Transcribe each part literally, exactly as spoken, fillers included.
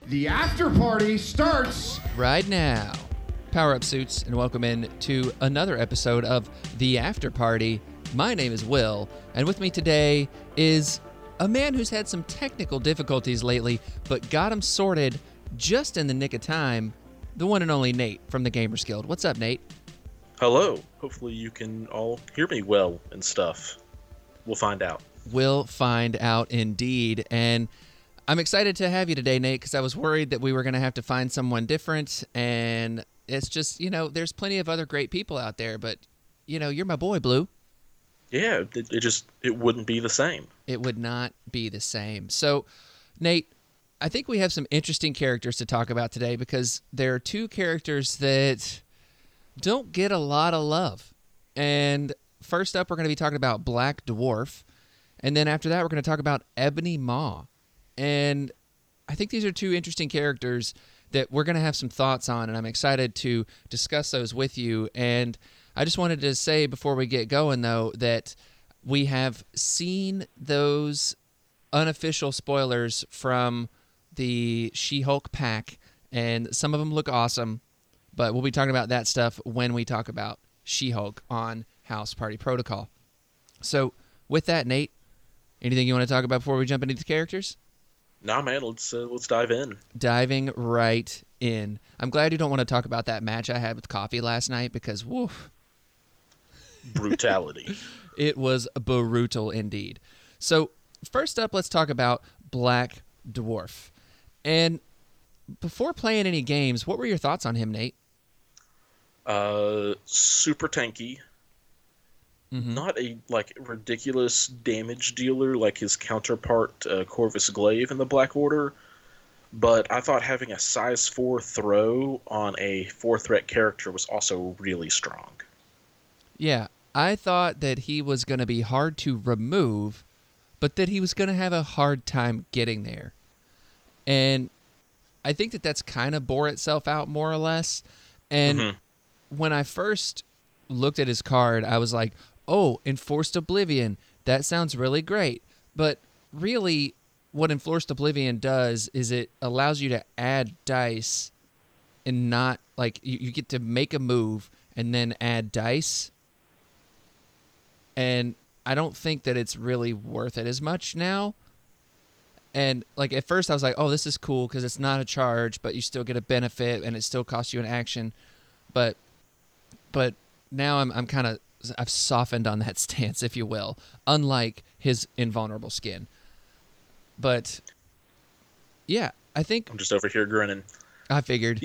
The after party starts right now. Power up, suits, and welcome in to another episode of The After Party. My name is Will, and with me today is a man who's had some technical difficulties lately, but got them sorted just in the nick of time, the one and only Nate from the Gamers Guild. What's up, Nate? Hello. Hopefully you can all hear me well and stuff. We'll find out. We'll find out indeed, and I'm excited to have you today, Nate, because I was worried that we were going to have to find someone different, and it's just, you know, there's plenty of other great people out there, but, you know, you're my boy, Blue. Yeah, it, it just, it wouldn't be the same. It would not be the same. So, Nate, I think we have some interesting characters to talk about today because there are two characters that don't get a lot of love. And first up, we're going to be talking about Black Dwarf, and then after that, we're going to talk about Ebony Maw. And I think these are two interesting characters that we're going to have some thoughts on, and I'm excited to discuss those with you. And I just wanted to say before we get going, though, that we have seen those unofficial spoilers from the She-Hulk pack, and some of them look awesome, but we'll be talking about that stuff when we talk about She-Hulk on House Party Protocol. So with that, Nate, anything you want to talk about before we jump into the characters? Nah, man, let's uh, let's dive in. Diving right in. I'm glad you don't want to talk about that match I had with Coffee last night because, woof. Brutality. It was brutal indeed. So first up, let's talk about Black Dwarf. And before playing any games, what were your thoughts on him, Nate? Uh, super tanky. Mm-hmm. Not a like ridiculous damage dealer like his counterpart uh, Corvus Glaive in the Black Order, but I thought having a size four throw on a four threat character was also really strong. Yeah, I thought that he was going to be hard to remove, but that he was going to have a hard time getting there. And I think that that's kind of bore itself out more or less. And mm-hmm. when I first looked at his card, I was like, oh, Enforced Oblivion, that sounds really great. But really, what Enforced Oblivion does is it allows you to add dice and not, like, you, you get to make a move and then add dice. And I don't think that it's really worth it as much now. And, like, at first I was like, oh, this is cool because it's not a charge, but you still get a benefit and it still costs you an action. But but now I'm I'm kind of, I've softened on that stance, if you will, unlike his invulnerable skin. But, yeah, I think... I'm just over here grinning. I figured.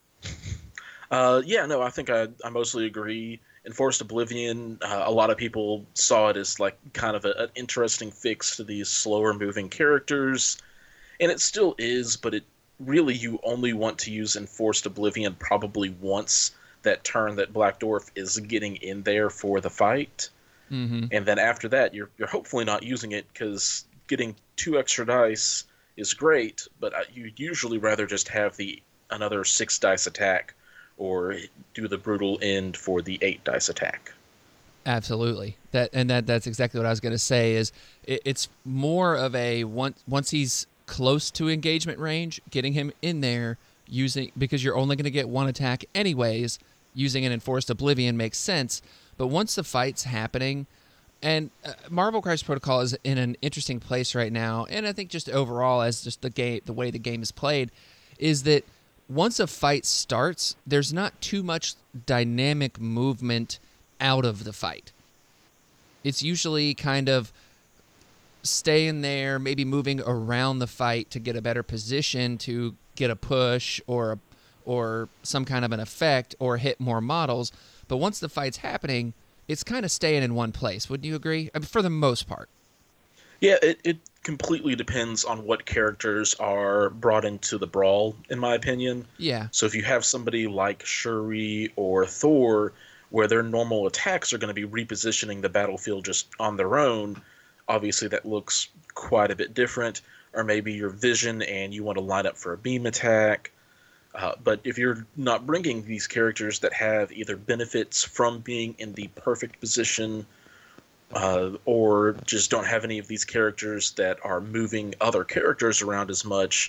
Uh, yeah, no, I think I, I mostly agree. Enforced Oblivion, uh, a lot of people saw it as like kind of a, an interesting fix to these slower moving characters, and it still is, but it really, you only want to use Enforced Oblivion probably once that turn that Black Dwarf is getting in there for the fight. Mm-hmm. And then after that, you're you're hopefully not using it because getting two extra dice is great, but you usually rather just have the another six dice attack or do the brutal end for the eight dice attack. Absolutely. That and that that's exactly what I was going to say is it, it's more of a once once he's close to engagement range, getting him in there using because you're only going to get one attack anyways, using an Enforced Oblivion makes sense, but once the fight's happening and uh, Marvel Crisis Protocol is in an interesting place right now, and I think just overall as just the game the way the game is played is that once a fight starts, there's not too much dynamic movement out of the fight. It's usually kind of staying there, maybe moving around the fight to get a better position to get a push or a, or some kind of an effect or hit more models. But once the fight's happening, it's kind of staying in one place. Wouldn't you agree? I mean, for the most part. Yeah, it, it completely depends on what characters are brought into the brawl, in my opinion. Yeah. So if you have somebody like Shuri or Thor, where their normal attacks are going to be repositioning the battlefield just on their own, obviously that looks quite a bit different. Or maybe your Vision and you want to line up for a beam attack. Uh, but if you're not bringing these characters that have either benefits from being in the perfect position uh, or just don't have any of these characters that are moving other characters around as much,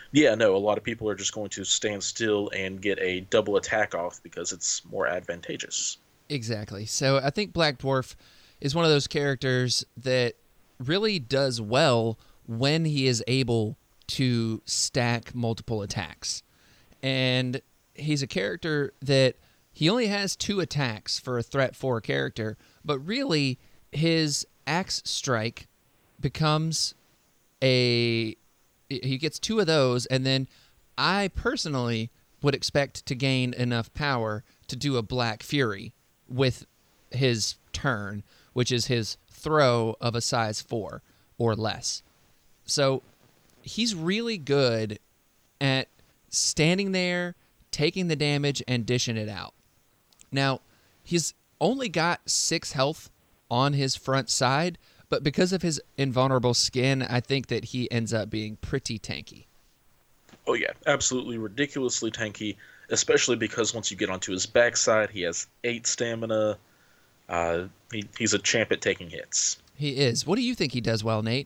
Yeah, no, a lot of people are just going to stand still and get a double attack off because it's more advantageous. Exactly. So I think Black Dwarf is one of those characters that really does well when he is able to stack multiple attacks. And he's a character that he only has two attacks for a threat four character, but really his axe strike becomes a he gets two of those, and then I personally would expect to gain enough power to do a Black Fury with his turn, which is his throw of a size four or less. So he's really good at standing there, taking the damage, and dishing it out. Now, he's only got six health on his front side, but because of his invulnerable skin, I think that he ends up being pretty tanky. Oh yeah, absolutely ridiculously tanky, especially because once you get onto his backside, he has eight stamina. Uh, he, he's a champ at taking hits. He is. What do you think he does well, Nate?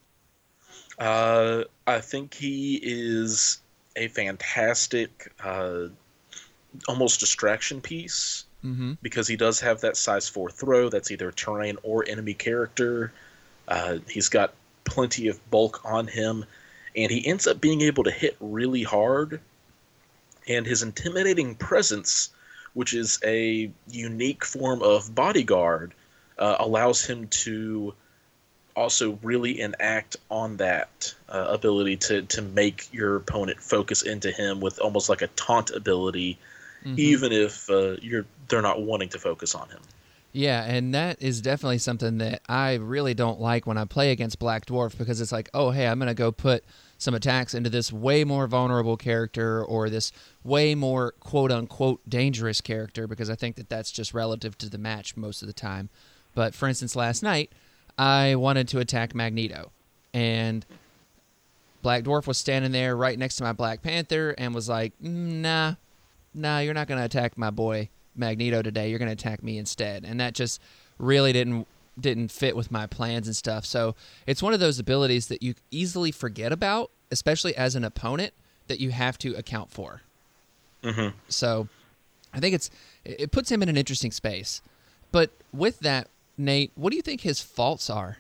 Uh, I think he is a fantastic, uh, almost distraction piece, mm-hmm. because he does have that size four throw that's either terrain or enemy character. Uh, he's got plenty of bulk on him, and he ends up being able to hit really hard. And his intimidating presence, which is a unique form of bodyguard, uh, allows him to also really enact on that uh, ability to, to make your opponent focus into him with almost like a taunt ability, mm-hmm. even if uh, you're they're not wanting to focus on him. Yeah, and that is definitely something that I really don't like when I play against Black Dwarf, because it's like, oh, hey, I'm going to go put some attacks into this way more vulnerable character or this way more quote-unquote dangerous character, because I think that that's just relative to the match most of the time. But, for instance, last night, I wanted to attack Magneto, and Black Dwarf was standing there right next to my Black Panther and was like, nah, nah, you're not going to attack my boy Magneto today. You're going to attack me instead. And that just really didn't didn't fit with my plans and stuff. So it's one of those abilities that you easily forget about, especially as an opponent, that you have to account for. Mm-hmm. So I think it's it puts him in an interesting space. But with that, Nate, what do you think his faults are?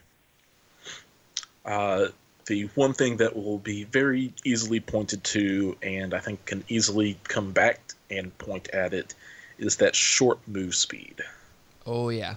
Uh, the one thing that will be very easily pointed to, and I think can easily come back and point at it, is that short move speed. Oh, yeah.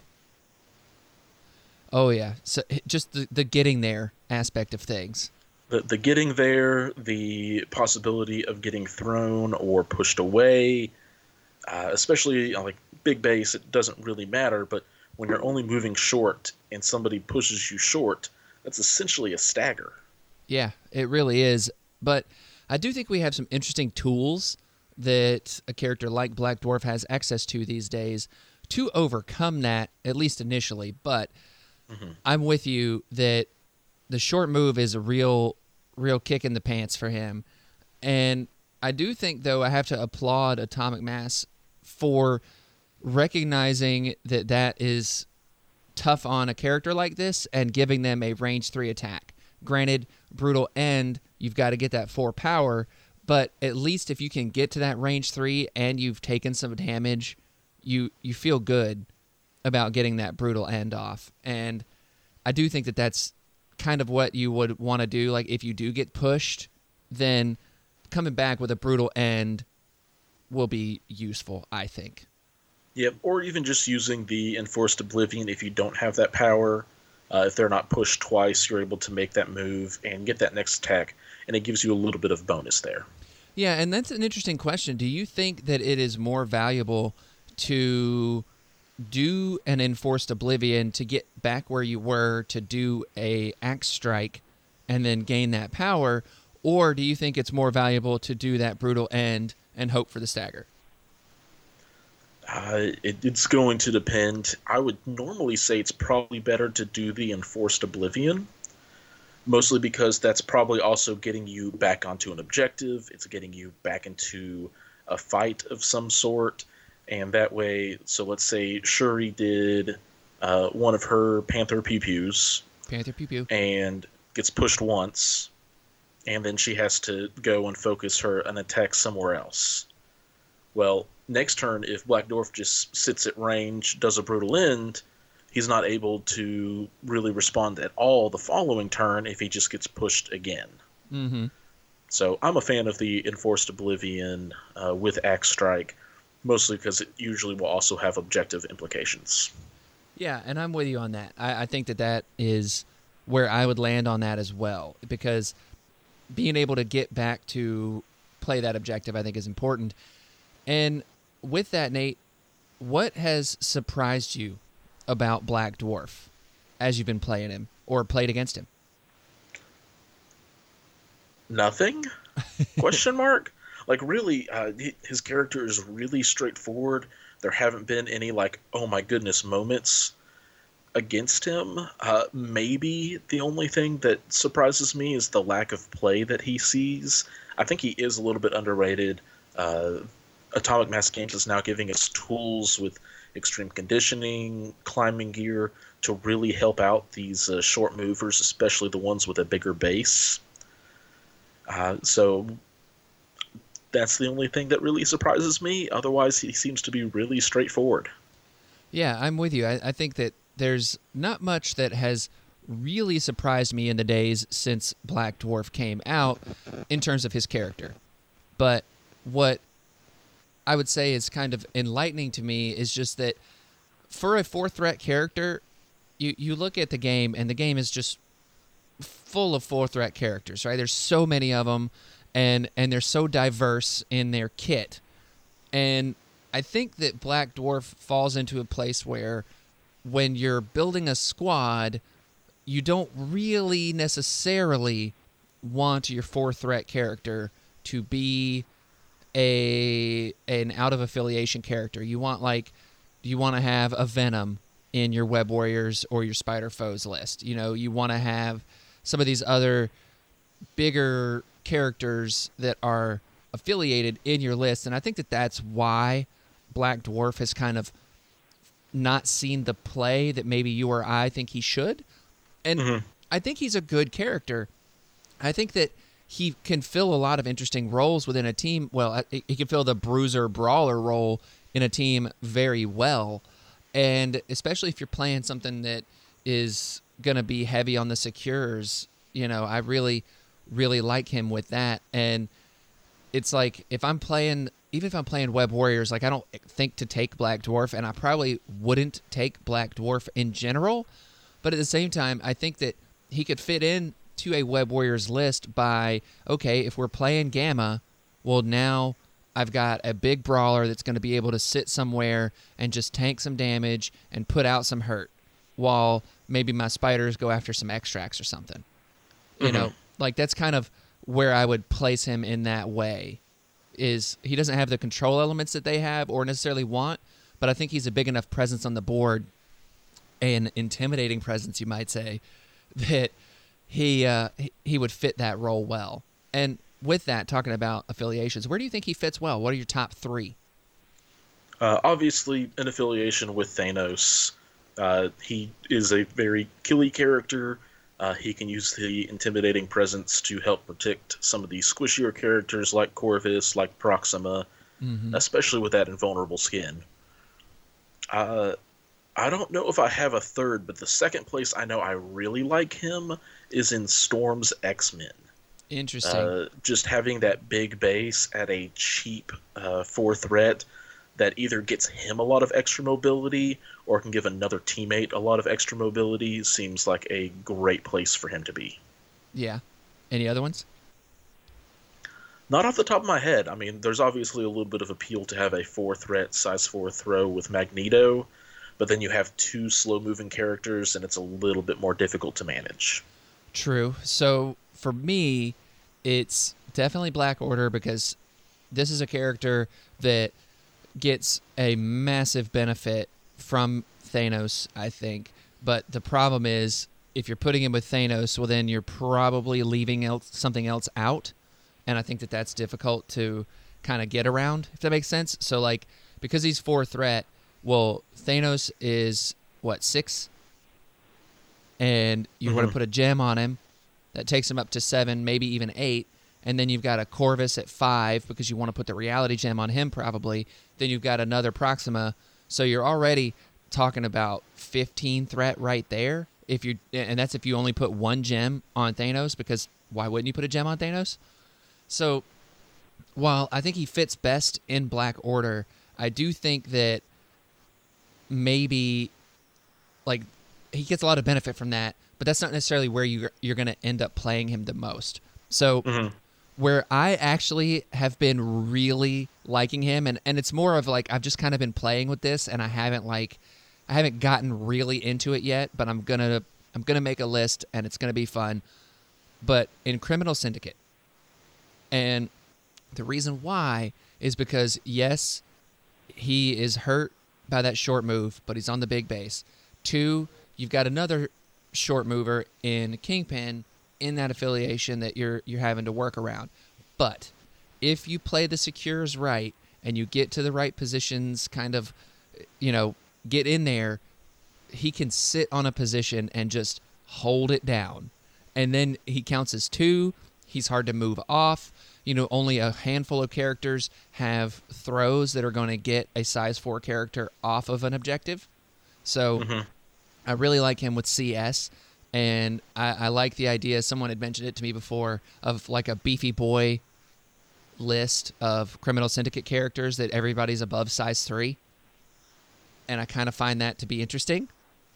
Oh, yeah. So just the, the getting there aspect of things. The, the getting there, the possibility of getting thrown or pushed away, uh, especially on like big base, it doesn't really matter, but when you're only moving short and somebody pushes you short, that's essentially a stagger. Yeah, it really is. But I do think we have some interesting tools that a character like Black Dwarf has access to these days to overcome that, at least initially. But mm-hmm. I'm with you that the short move is a real, real kick in the pants for him. And I do think, though, I have to applaud Atomic Mass for recognizing that that is tough on a character like this and giving them a range three attack. Granted, Brutal End, you've got to get that four power, but at least if you can get to that range three and you've taken some damage, you you feel good about getting that Brutal End off. And I do think that that's kind of what you would want to do. Like, if you do get pushed, then coming back with a Brutal End will be useful, I think. Yep, or even just using the Enforced Oblivion if you don't have that power. Uh, if they're not pushed twice, you're able to make that move and get that next attack, and it gives you a little bit of bonus there. Yeah, and that's an interesting question. Do you think that it is more valuable to do an Enforced Oblivion to get back where you were to do a Axe Strike and then gain that power, or do you think it's more valuable to do that Brutal End and hope for the stagger? Uh, it, it's going to depend. I would normally say it's probably better to do the Enforced Oblivion, mostly because that's probably also getting you back onto an objective. It's getting you back into a fight of some sort, and that way, so let's say Shuri did uh, one of her Panther Pew Pews, Panther Pew Pew, and gets pushed once, and then she has to go and focus her an attack somewhere else. Well, next turn, if Black Dwarf just sits at range, does a Brutal End, he's not able to really respond at all the following turn if he just gets pushed again. Mm-hmm. So I'm a fan of the Enforced Oblivion uh, with Axe Strike, mostly because it usually will also have objective implications. Yeah, and I'm with you on that. I, I think that that is where I would land on that as well, because being able to get back to play that objective, I think, is important. And with that, Nate, what has surprised you about Black Dwarf as you've been playing him or played against him? Nothing? Question mark? Like, really, uh, his character is really straightforward. There haven't been any, like, oh my goodness moments against him. Uh, maybe the only thing that surprises me is the lack of play that he sees. I think he is a little bit underrated. Uh, Atomic Mass Games is now giving us tools with extreme conditioning, climbing gear, to really help out these uh, short movers, especially the ones with a bigger base. Uh, so that's the only thing that really surprises me. Otherwise, he seems to be really straightforward. Yeah, I'm with you. I, I think that there's not much that has really surprised me in the days since Black Dwarf came out in terms of his character. But what I would say is kind of enlightening to me is just that for a four-threat character, you, you look at the game, and the game is just full of four-threat characters, right? There's so many of them, and, and they're so diverse in their kit. And I think that Black Dwarf falls into a place where when you're building a squad, you don't really necessarily want your four-threat character to be a an out-of-affiliation character. You want, like, you want to have a Venom in your Web Warriors or your Spider Foes list. You know, you want to have some of these other bigger characters that are affiliated in your list, and I think that that's why Black Dwarf has kind of not seen the play that maybe you or I think he should. And mm-hmm. I think he's a good character. I think that he can fill a lot of interesting roles within a team. Well, he can fill the bruiser brawler role in a team very well, and especially if you're playing something that is going to be heavy on the secures, you know, I really, really like him with that. And it's like, if I'm playing, even if I'm playing Web Warriors, like, I don't think to take Black Dwarf, and I probably wouldn't take Black Dwarf in general, but at the same time, I think that he could fit in to a Web Warriors list by, okay, if we're playing Gamma, well, now I've got a big brawler that's going to be able to sit somewhere and just tank some damage and put out some hurt, while maybe my spiders go after some extracts or something. You mm-hmm. know, like, that's kind of where I would place him in that way. Is he doesn't have the control elements that they have or necessarily want, but I think he's a big enough presence on the board, an intimidating presence, you might say, that he uh, he would fit that role well. And with that, talking about affiliations, where do you think he fits well? What are your top three? Uh, obviously, an affiliation with Thanos. Uh, he is a very killy character. Uh, he can use the intimidating presence to help protect some of the squishier characters like Corvus, like Proxima, mm-hmm. especially with that invulnerable skin. Uh, I don't know if I have a third, but the second place I know I really like him is in Storm's X-Men. Interesting. Uh, just having that big base at a cheap uh, four threat that either gets him a lot of extra mobility or can give another teammate a lot of extra mobility seems like a great place for him to be. Yeah. Any other ones? Not off the top of my head. I mean, there's obviously a little bit of appeal to have a four-threat, size four throw with Magneto, but then you have two slow-moving characters, and it's a little bit more difficult to manage. True. So, for me, it's definitely Black Order, because this is a character that gets a massive benefit from Thanos, I think. But the problem is, if you're putting him with Thanos, well, then you're probably leaving else, something else out. And I think that that's difficult to kind of get around, if that makes sense. So, like, because he's four threat, well, Thanos is, what, six? And you mm-hmm. want to put a gem on him. that takes him up to seven, maybe even eight. And then you've got a Corvus at five because you want to put the reality gem on him probably. Then you've got another Proxima. So you're already talking about fifteen threat right there. If you and that's if you only put one gem on Thanos, because why wouldn't you put a gem on Thanos? So while I think he fits best in Black Order, I do think that maybe like he gets a lot of benefit from that, but that's not necessarily where you you're going to end up playing him the most. So mm-hmm. where I actually have been really liking him, and, and it's more of like I've just kind of been playing with this, and I haven't like I haven't gotten really into it yet, but I'm gonna I'm gonna make a list, and it's gonna be fun. But in Criminal Syndicate, and the reason why is because yes, he is hurt by that short move, but he's on the big base. Two, you've got another short mover in Kingpin in that affiliation that you're you're having to work around. But if you play the secures right and you get to the right positions, kind of, you know, get in there, he can sit on a position and just hold it down. And then he counts as two. He's hard to move off. You know, only a handful of characters have throws that are going to get a size four character off of an objective. So mm-hmm. I really like him with C S. And I, I like the idea, someone had mentioned it to me before, of like a beefy boy list of Criminal Syndicate characters that everybody's above size three. And I kind of find that to be interesting.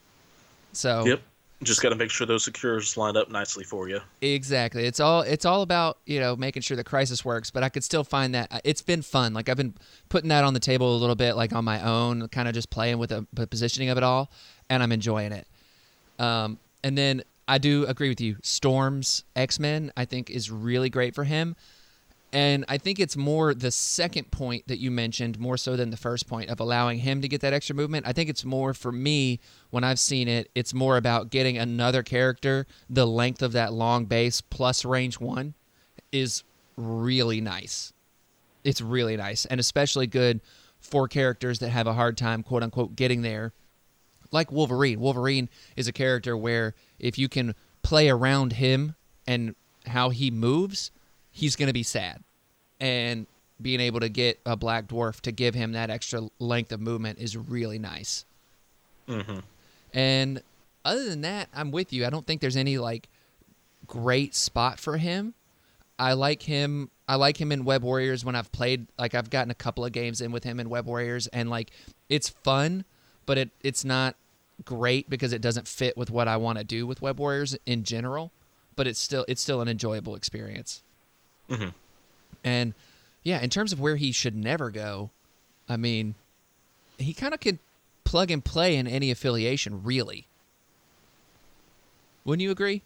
So yep, just got to make sure those secures line up nicely for you. Exactly. It's all it's all about, you know, making sure the Crisis works. But I could still find that it's been fun. Like I've been putting that on the table a little bit, like on my own, kind of just playing with the, the positioning of it all, and I'm enjoying it. Um, and then I do agree with you. Storm's X-Men, I think, is really great for him. And I think it's more the second point that you mentioned, more so than the first point of allowing him to get that extra movement. I think it's more, for me, when I've seen it, it's more about getting another character. The length of that long base plus range one is really nice. It's really nice, and especially good for characters that have a hard time, quote-unquote, getting there. Like Wolverine. Wolverine is a character where if you can play around him and how he moves, he's going to be sad. And being able to get a Black Dwarf to give him that extra length of movement is really nice. Mm-hmm. And other than that, I'm with you. I don't think there's any like great spot for him. I like him. I like him in Web Warriors when I've played. Like I've gotten a couple of games in with him in Web Warriors, and like it's fun, but it it's not great because it doesn't fit with what I want to do with Web Warriors in general. But it's still it's still an enjoyable experience. Mm-hmm. And yeah, in terms of where he should never go, I mean, he kind of could plug and play in any affiliation, really. Wouldn't you agree?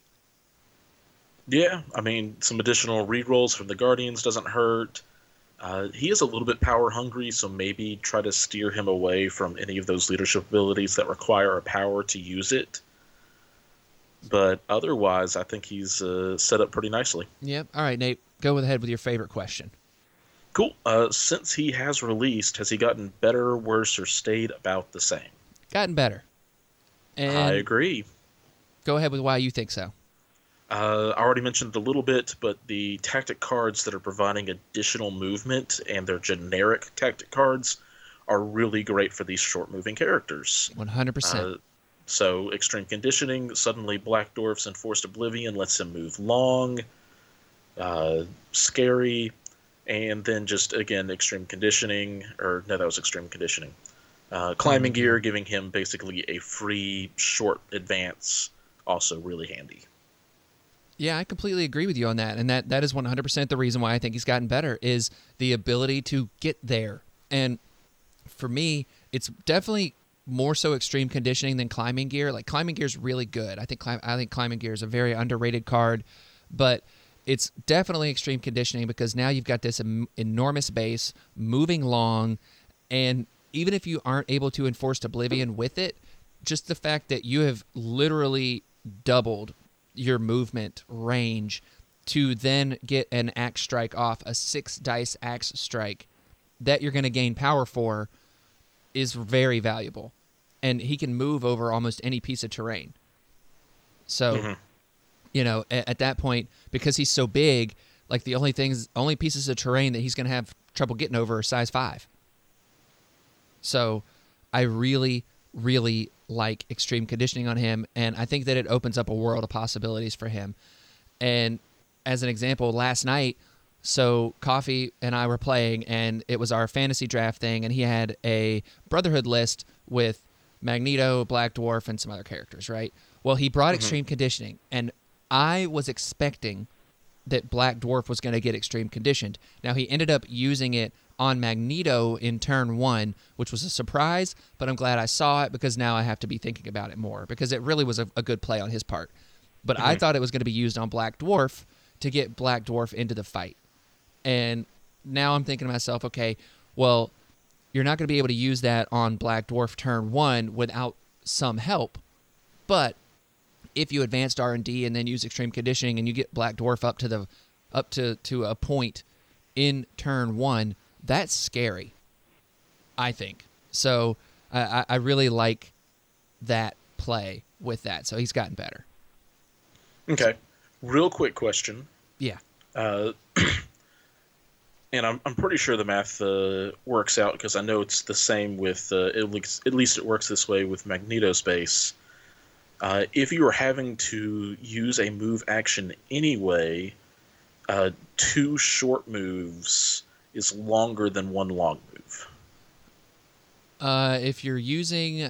Yeah, I mean, some additional rerolls from the Guardians doesn't hurt. Uh, he is a little bit power hungry, so maybe try to steer him away from any of those leadership abilities that require a power to use it. But otherwise, I think he's uh, set up pretty nicely. Yep. All right, Nate, go ahead with your favorite question. Cool. Uh, since he has released, has he gotten better, worse, or stayed about the same? Gotten better. And I agree. Go ahead with why you think so. Uh, I already mentioned it a little bit, but the tactic cards that are providing additional movement and their generic tactic cards are really great for these short-moving characters. one hundred percent. Uh, so, Extreme Conditioning, suddenly Black Dwarf's Enforced Oblivion lets him move long, uh, scary, and then just, again, Extreme Conditioning, or no, that was Extreme Conditioning. Uh, climbing mm-hmm. Gear, giving him basically a free short advance, also really handy. Yeah, I completely agree with you on that, and that, that is one hundred percent the reason why I think he's gotten better, is the ability to get there. And for me, it's definitely more so Extreme Conditioning than Climbing Gear. Like, Climbing Gear is really good. I think climb, I think Climbing Gear is a very underrated card, but it's definitely Extreme Conditioning because now you've got this em- enormous base, moving long, and even if you aren't able to Enforced Oblivion with it, just the fact that you have literally doubled your movement range to then get an axe strike off, a six dice axe strike that you're going to gain power for, is very valuable. And he can move over almost any piece of terrain. So, mm-hmm. You know, at, at that point, because he's so big, like the only things, only pieces of terrain that he's going to have trouble getting over are size five. So I really, really like extreme conditioning on him, and I think that it opens up a world of possibilities for him. And as an example, last night, so Coffee and I were playing, and it was our fantasy draft thing, and he had a Brotherhood list with Magneto, Black Dwarf, and some other characters, right? Well, he brought mm-hmm. extreme conditioning, and I was expecting that Black Dwarf was going to get extreme conditioned. Now, he ended up using it on Magneto in turn one, which was a surprise, but I'm glad I saw it because now I have to be thinking about it more because it really was a, a good play on his part. But mm-hmm. I thought it was going to be used on Black Dwarf to get Black Dwarf into the fight. And now I'm thinking to myself, okay, well, you're not going to be able to use that on Black Dwarf turn one without some help. But if you advanced R and D and then use extreme conditioning and you get Black Dwarf up to the up to, to a point in turn one, that's scary, I think. So I, I really like that play with that. So he's gotten better. Okay. Real quick question. Yeah. Uh, and I'm I'm pretty sure the math uh, works out because I know it's the same with uh, at least at least it works this way with Magneto Space. Uh, if you are having to use a move action anyway, uh, two short moves is longer than one long move. Uh, if you're using,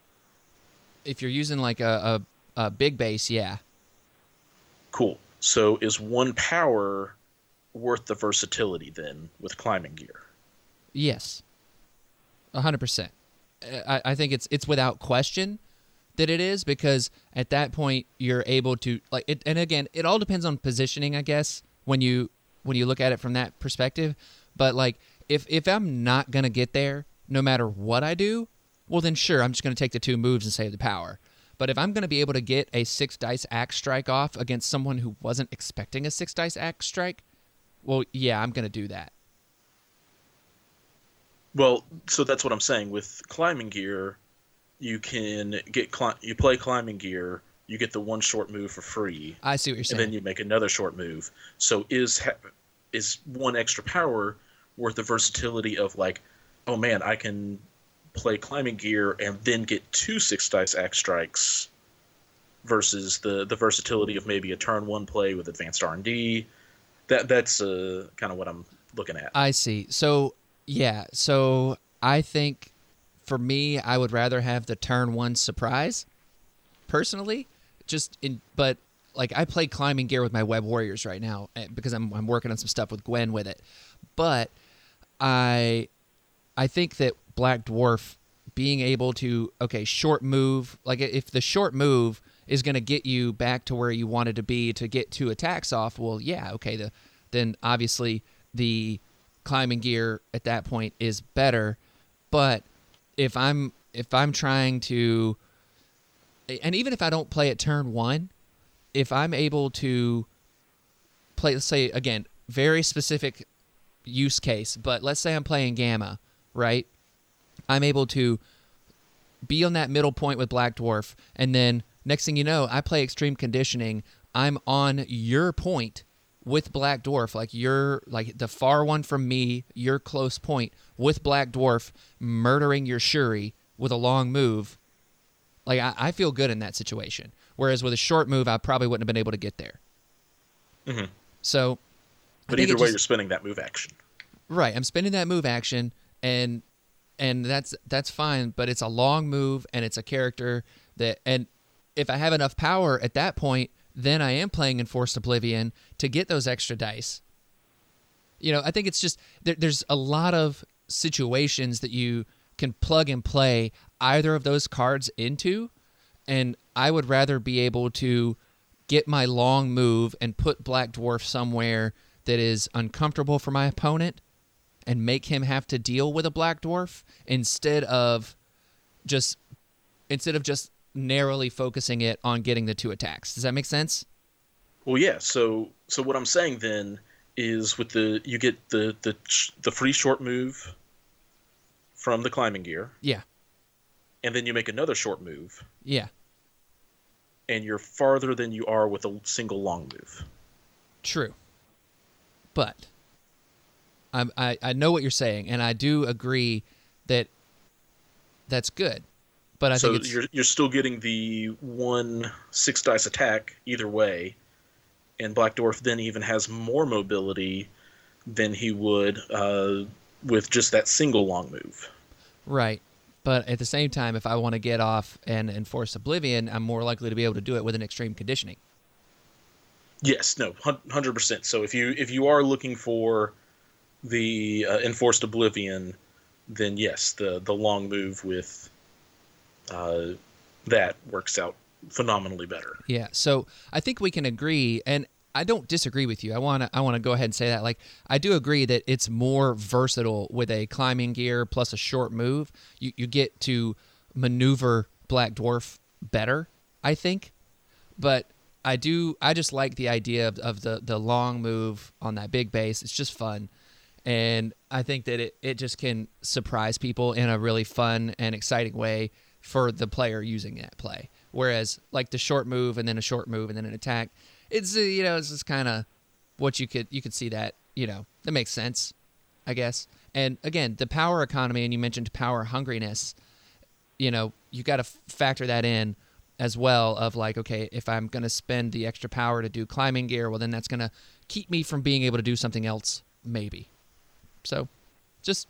if you're using like a, a, a big base, yeah. Cool. So is one power worth the versatility then with climbing gear? Yes. A hundred percent. I, I think it's it's without question that it is, because at that point you're able to like it, and again, it all depends on positioning, I guess, when you when you look at it from that perspective. But like if if I'm not gonna get there no matter what I do, well then sure, I'm just gonna take the two moves and save the power. But if I'm gonna be able to get a six dice axe strike off against someone who wasn't expecting a six dice axe strike, well yeah, I'm gonna do that. Well, so that's what I'm saying with climbing gear. You can get cli- you play climbing gear, you get the one short move for free. I see what you're saying. And then you make another short move. So is ha- is one extra power worth the versatility of like, oh man, I can play climbing gear and then get two six dice axe strikes, versus the, the versatility of maybe a turn one play with advanced R and D. That that's uh, kind of what I'm looking at. I see. So yeah, so I think. For me, I would rather have the turn one surprise, personally. Just in, but like I play climbing gear with my Web Warriors right now because I'm I'm working on some stuff with Gwen with it. But I I think that Black Dwarf being able to okay short move, like if the short move is going to get you back to where you wanted to be to get two attacks off, well yeah okay the then obviously the climbing gear at that point is better, but If I'm if I'm trying to, and even if I don't play at turn one, if I'm able to play, let's say again, very specific use case, but let's say I'm playing Gamma, right? I'm able to be on that middle point with Black Dwarf, and then next thing you know, I play extreme conditioning. I'm on your point with Black Dwarf, like you're like the far one from me, your close point with Black Dwarf, murdering your Shuri with a long move. Like I, I feel good in that situation. Whereas with a short move, I probably wouldn't have been able to get there. Mm-hmm. So, but either way, just, you're spending that move action. Right, I'm spending that move action, and and that's that's fine. But it's a long move, and it's a character that, and if I have enough power at that point, then I am playing Enforced Oblivion to get those extra dice. You know, I think it's just, there, there's a lot of situations that you can plug and play either of those cards into, and I would rather be able to get my long move and put Black Dwarf somewhere that is uncomfortable for my opponent and make him have to deal with a Black Dwarf instead of just, instead of just narrowly focusing it on getting the two attacks. Does that make sense? Well, yeah. So, so what I'm saying then is, with the you get the the the free short move from the climbing gear. Yeah. And then you make another short move. Yeah. and you're farther than you are with a single long move. True. But I, I I know what you're saying, and I do agree that that's good. But I so think it's, you're you're still getting the one six dice attack either way, and Black Dwarf then even has more mobility than he would uh, with just that single long move. right. But at the same time, if I want to get off and enforce Oblivion, I'm more likely to be able to do it with an extreme conditioning. Yes, no, one hundred percent. So if you if you are looking for the uh, enforced Oblivion, then yes, the the long move with uh, that works out phenomenally better. Yeah. So I think we can agree, and I don't disagree with you. I want to I want to go ahead and say that. Like, I do agree that it's more versatile with a climbing gear plus a short move. You you get to maneuver Black Dwarf better, I think. But I do I just like the idea of, of the, the long move on that big base. It's just fun. And I think that it, it just can surprise people in a really fun and exciting way for the player using that play. Whereas like the short move and then a short move and then an attack, it's uh, you know, it's just kind of what you could you could see that, you know, that makes sense, I guess. And again, the power economy, and you mentioned power hungriness, you know, you got to f- factor that in as well of like, okay, if I'm going to spend the extra power to do climbing gear, well, then that's going to keep me from being able to do something else, maybe. So just,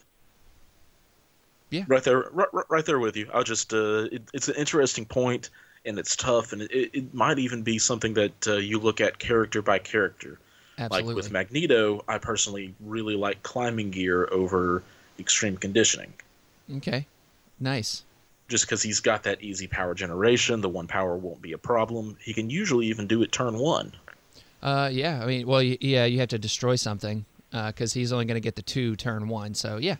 yeah. Right there, right, right there with you. I'll just, uh, it, it's an interesting point, and it's tough, and it, it might even be something that uh, you look at character by character. Absolutely. Like with Magneto, I personally really like climbing gear over extreme conditioning. Okay, nice. Just because he's got that easy power generation, the one power won't be a problem. He can usually even do it turn one. Uh, yeah, I mean, well, y- yeah, you have to destroy something because uh, he's only going to get the two turn one. So yeah.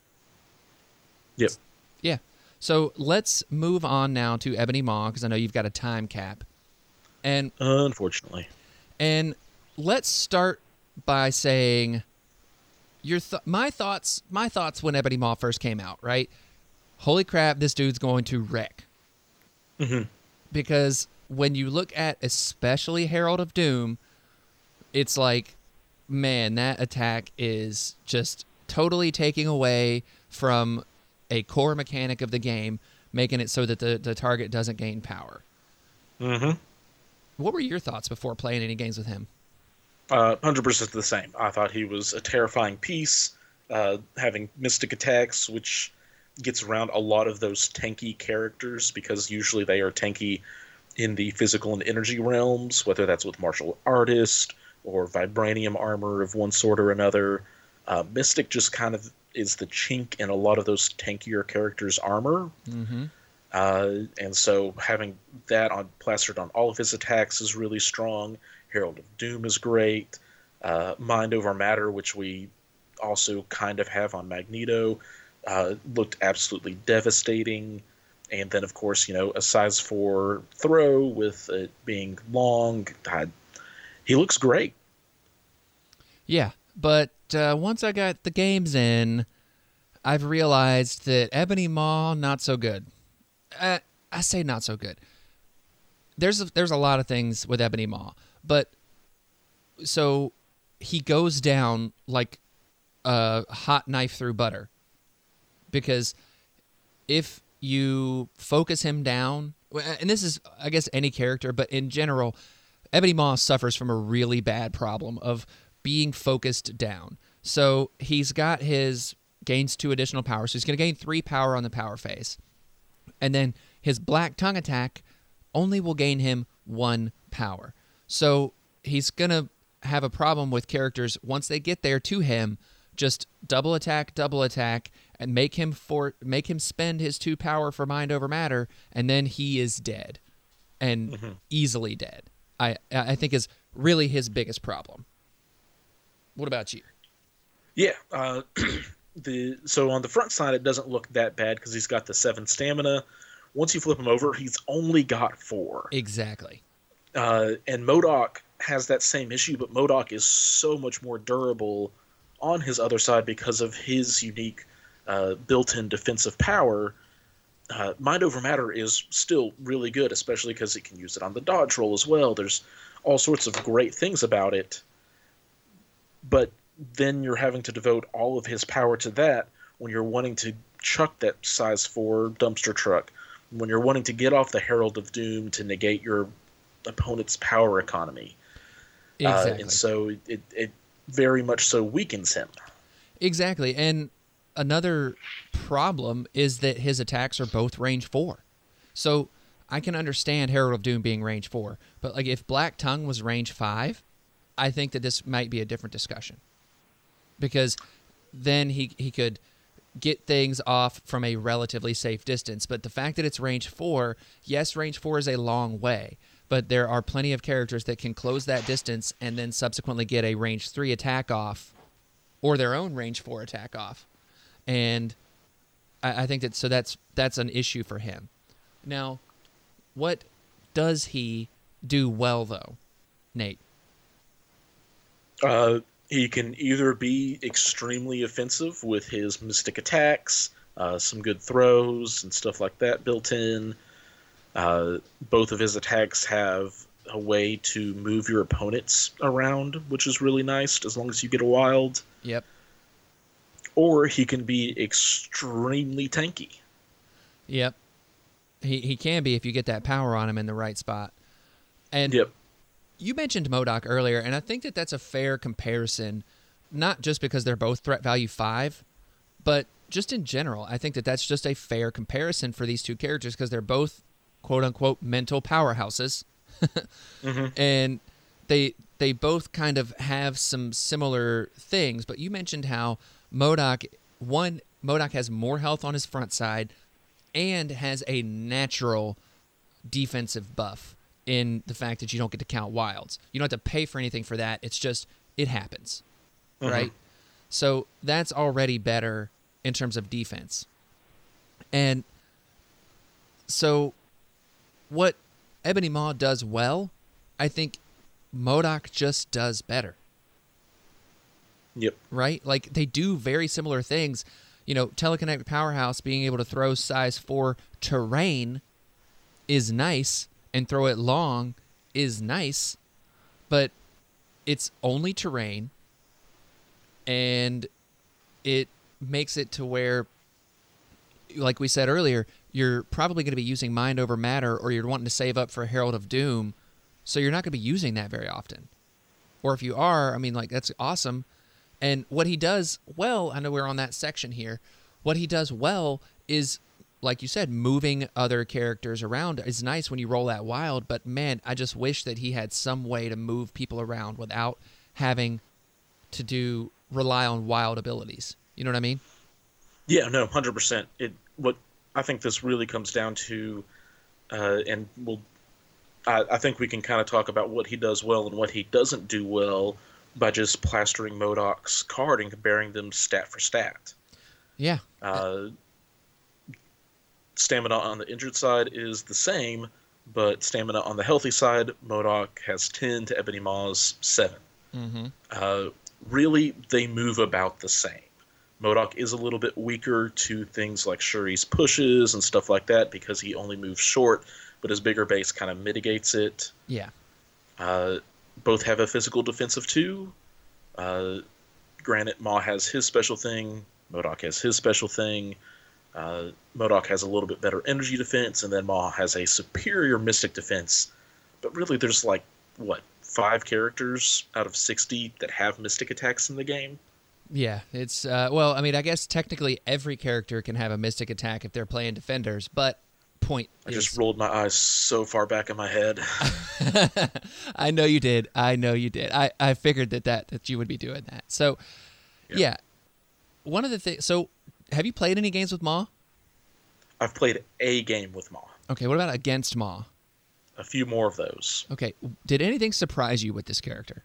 Yep. Yeah. So let's move on now to Ebony Maw because I know you've got a time cap, and unfortunately, and let's start by saying your th- my thoughts. My thoughts when Ebony Maw first came out, right? Holy crap, this dude's going to wreck. Mm-hmm. Because when you look at especially Herald of Doom, it's like, man, that attack is just totally taking away from a core mechanic of the game, making it so that the, the target doesn't gain power. Mm-hmm. What were your thoughts before playing any games with him? Uh, one hundred percent the same. I thought he was a terrifying piece, uh, having mystic attacks, which gets around a lot of those tanky characters because usually they are tanky in the physical and energy realms, whether that's with martial artist or vibranium armor of one sort or another. Uh, Mystic just kind of is the chink in a lot of those tankier characters' armor. Mm-hmm. Uh, and so having that on plastered on all of his attacks is really strong. Herald of Doom is great. Uh, Mind over Matter, which we also kind of have on Magneto, Uh, looked absolutely devastating. And then, of course, you know, a size four throw with it being long. God, he looks great. Yeah, but uh, once I got the games in, I've realized that Ebony Maw, not so good. Uh, I say not so good. There's a, there's a lot of things with Ebony Maw, but so he goes down like a hot knife through butter. Because if you focus him down, and this is, I guess, any character, but in general, Ebony Maw suffers from a really bad problem of being focused down. So he's got his gains two additional power, so he's going to gain three power on the power phase. And then his Black Tongue attack only will gain him one power. So he's going to have a problem with characters once they get there to him, just double attack, double attack, and make him for make him spend his two power for Mind over Matter, and then he is dead, and mm-hmm. easily dead. I I think is really his biggest problem. What about you? Yeah, uh, the so on the front side it doesn't look that bad because he's got the seven stamina. Once you flip him over, he's only got four. Exactly. Uh, and MODOK has that same issue, but MODOK is so much more durable on his other side because of his unique uh, built-in defensive power. Uh, Mind over Matter is still really good, especially because it can use it on the dodge roll as well. There's all sorts of great things about it. But then you're having to devote all of his power to that when you're wanting to chuck that size four dumpster truck, when you're wanting to get off the Herald of Doom to negate your opponent's power economy. Exactly. Uh, and so it, it very much so weakens him. Exactly. And another problem is that his attacks are both range four. So I can understand Herald of Doom being range four, but like if Black Tongue was range five, I think that this might be a different discussion. Because then he he could get things off from a relatively safe distance. But the fact that it's range four, yes, range four is a long way, but there are plenty of characters that can close that distance and then subsequently get a range three attack off or their own range four attack off. And I, I think that so that's that's an issue for him. Now, what does he do well, though, Nate? Uh, he can either be extremely offensive with his mystic attacks, uh, some good throws and stuff like that built in. Uh, both of his attacks have a way to move your opponents around, which is really nice as long as you get a wild. Yep. Or he can be extremely tanky. Yep. He he can be if you get that power on him in the right spot. And yep. You mentioned MODOK earlier, and I think that that's a fair comparison, not just because they're both threat value five, but just in general. I think that that's just a fair comparison for these two characters because they're both quote-unquote mental powerhouses. mm-hmm. And they they both kind of have some similar things, but you mentioned how MODOK, one, MODOK has more health on his front side and has a natural defensive buff in the fact that you don't get to count wilds. You don't have to pay for anything for that. It's just, it happens, mm-hmm. right? So that's already better in terms of defense. And so what Ebony Maw does well, I think MODOK just does better. Yep. Right? Like, they do very similar things. You know, Telekinetic Powerhouse being able to throw size four terrain is nice, and throw it long is nice, but it's only terrain, and it makes it to where, like we said earlier, you're probably going to be using Mind over Matter, or you're wanting to save up for Herald of Doom, so you're not going to be using that very often. Or if you are, I mean, like, that's awesome. And what he does well, I know we're on that section here, what he does well is, like you said, moving other characters around is nice when you roll that wild, but man, I just wish that he had some way to move people around without having to do rely on wild abilities. You know what I mean? Yeah, no, one hundred percent. It what I think this really comes down to, uh, and we'll, I, I think we can kind of talk about what he does well and what he doesn't do well by just plastering MODOK's card and comparing them stat for stat. Yeah. Uh, Stamina on the injured side is the same, but stamina on the healthy side, MODOK has ten to Ebony Maw's seven. Mm-hmm. Uh, really, they move about the same. MODOK is a little bit weaker to things like Shuri's pushes and stuff like that because he only moves short, but his bigger base kind of mitigates it. Yeah. Uh, both have a physical defensive too. Uh, granted, Maw has his special thing, MODOK has his special thing. Uh, MODOK has a little bit better energy defense, and then Maw has a superior mystic defense. But really, there's like, what, five characters out of sixty that have mystic attacks in the game? Yeah, it's, uh, well, I mean, I guess technically every character can have a mystic attack if they're playing defenders, but point I is... just rolled my eyes so far back in my head. I know you did. I know you did. I, I figured that, that that you would be doing that. So, yeah. yeah. One of the things... So, have you played any games with Maw? I've played a game with Maw. Okay, what about against Maw? A few more of those. Okay, did anything surprise you with this character?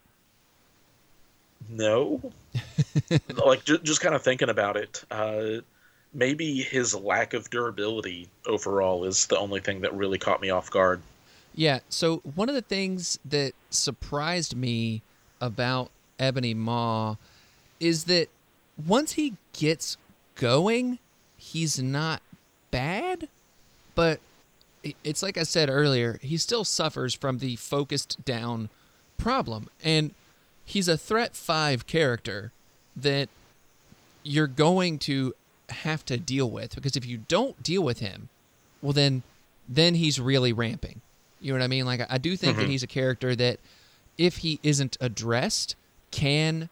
No. like, just, just kind of thinking about it, uh, maybe his lack of durability overall is the only thing that really caught me off guard. Yeah, so one of the things that surprised me about Ebony Maw is that once he gets going, he's not bad. But it's like I said earlier, he still suffers from the focused down problem. And he's a threat five character that you're going to have to deal with, because if you don't deal with him, well then then he's really ramping. You know what I mean? Like, I do think mm-hmm. that he's a character that, if he isn't addressed, can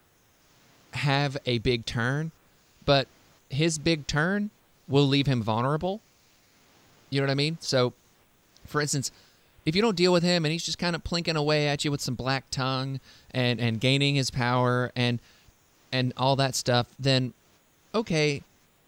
have a big turn, but his big turn will leave him vulnerable. You know what I mean? So, for instance, if you don't deal with him and he's just kind of plinking away at you with some black tongue and, and gaining his power and and all that stuff, then okay,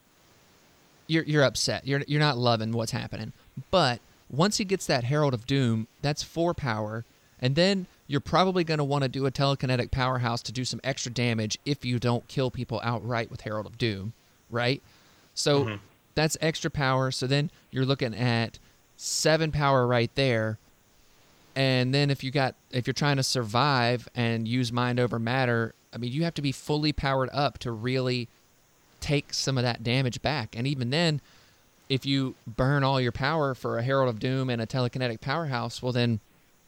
you're you're upset. You're you're not loving what's happening. But once he gets that Herald of Doom, that's four power, and then you're probably going to want to do a telekinetic powerhouse to do some extra damage if you don't kill people outright with Herald of Doom, right? So mm-hmm. that's extra power. So then you're looking at seven power right there. And then if you got if you're trying to survive and use mind over matter, I mean, you have to be fully powered up to really take some of that damage back. And even then, if you burn all your power for a Herald of Doom and a telekinetic powerhouse, well then,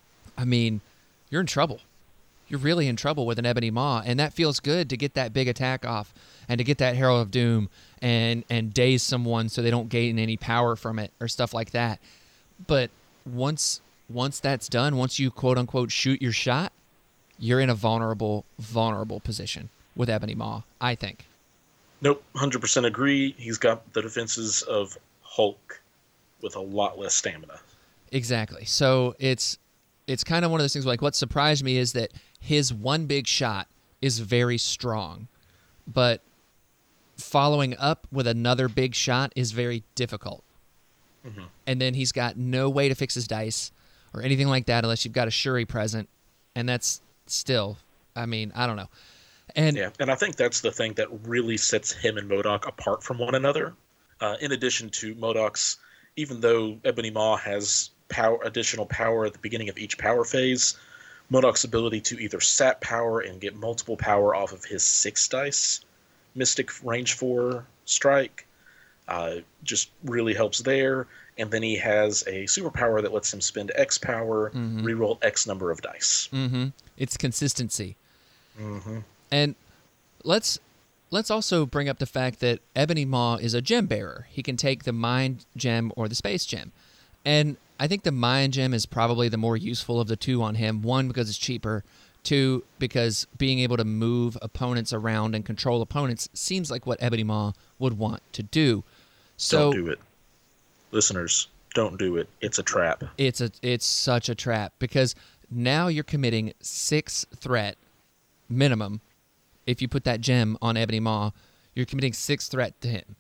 I mean, you're in trouble. You're really in trouble with an Ebony Maw, and that feels good to get that big attack off and to get that Herald of Doom and and daze someone so they don't gain any power from it or stuff like that. But once once that's done, once you quote unquote shoot your shot, you're in a vulnerable vulnerable position with Ebony Maw, I think. Nope, one hundred percent agree. He's got the defenses of Hulk with a lot less stamina. Exactly. So it's it's kind of one of those things where, like, what surprised me is that his one big shot is very strong, but following up with another big shot is very difficult. Mm-hmm. And then he's got no way to fix his dice or anything like that unless you've got a Shuri present, and that's still, I mean, I don't know. And yeah, and I think that's the thing that really sets him and MODOK apart from one another. Uh, in addition to MODOK's, even though Ebony Maw has power, additional power at the beginning of each power phase, MODOK's ability to either sap power and get multiple power off of his six dice Mystic Range four strike uh, just really helps there. And then he has a superpower that lets him spend X power, mm-hmm. reroll X number of dice. Mm-hmm. It's consistency. Mm-hmm. And let's let's also bring up the fact that Ebony Maw is a gem bearer. He can take the Mind Gem or the Space Gem. And I think the Mind Gem is probably the more useful of the two on him. One, because it's cheaper. Two, because being able to move opponents around and control opponents seems like what Ebony Maw would want to do. So, don't do it. Listeners, don't do it. It's a trap. It's a it's such a trap, because now you're committing six threat minimum. If you put that gem on Ebony Maw, you're committing six threat to him.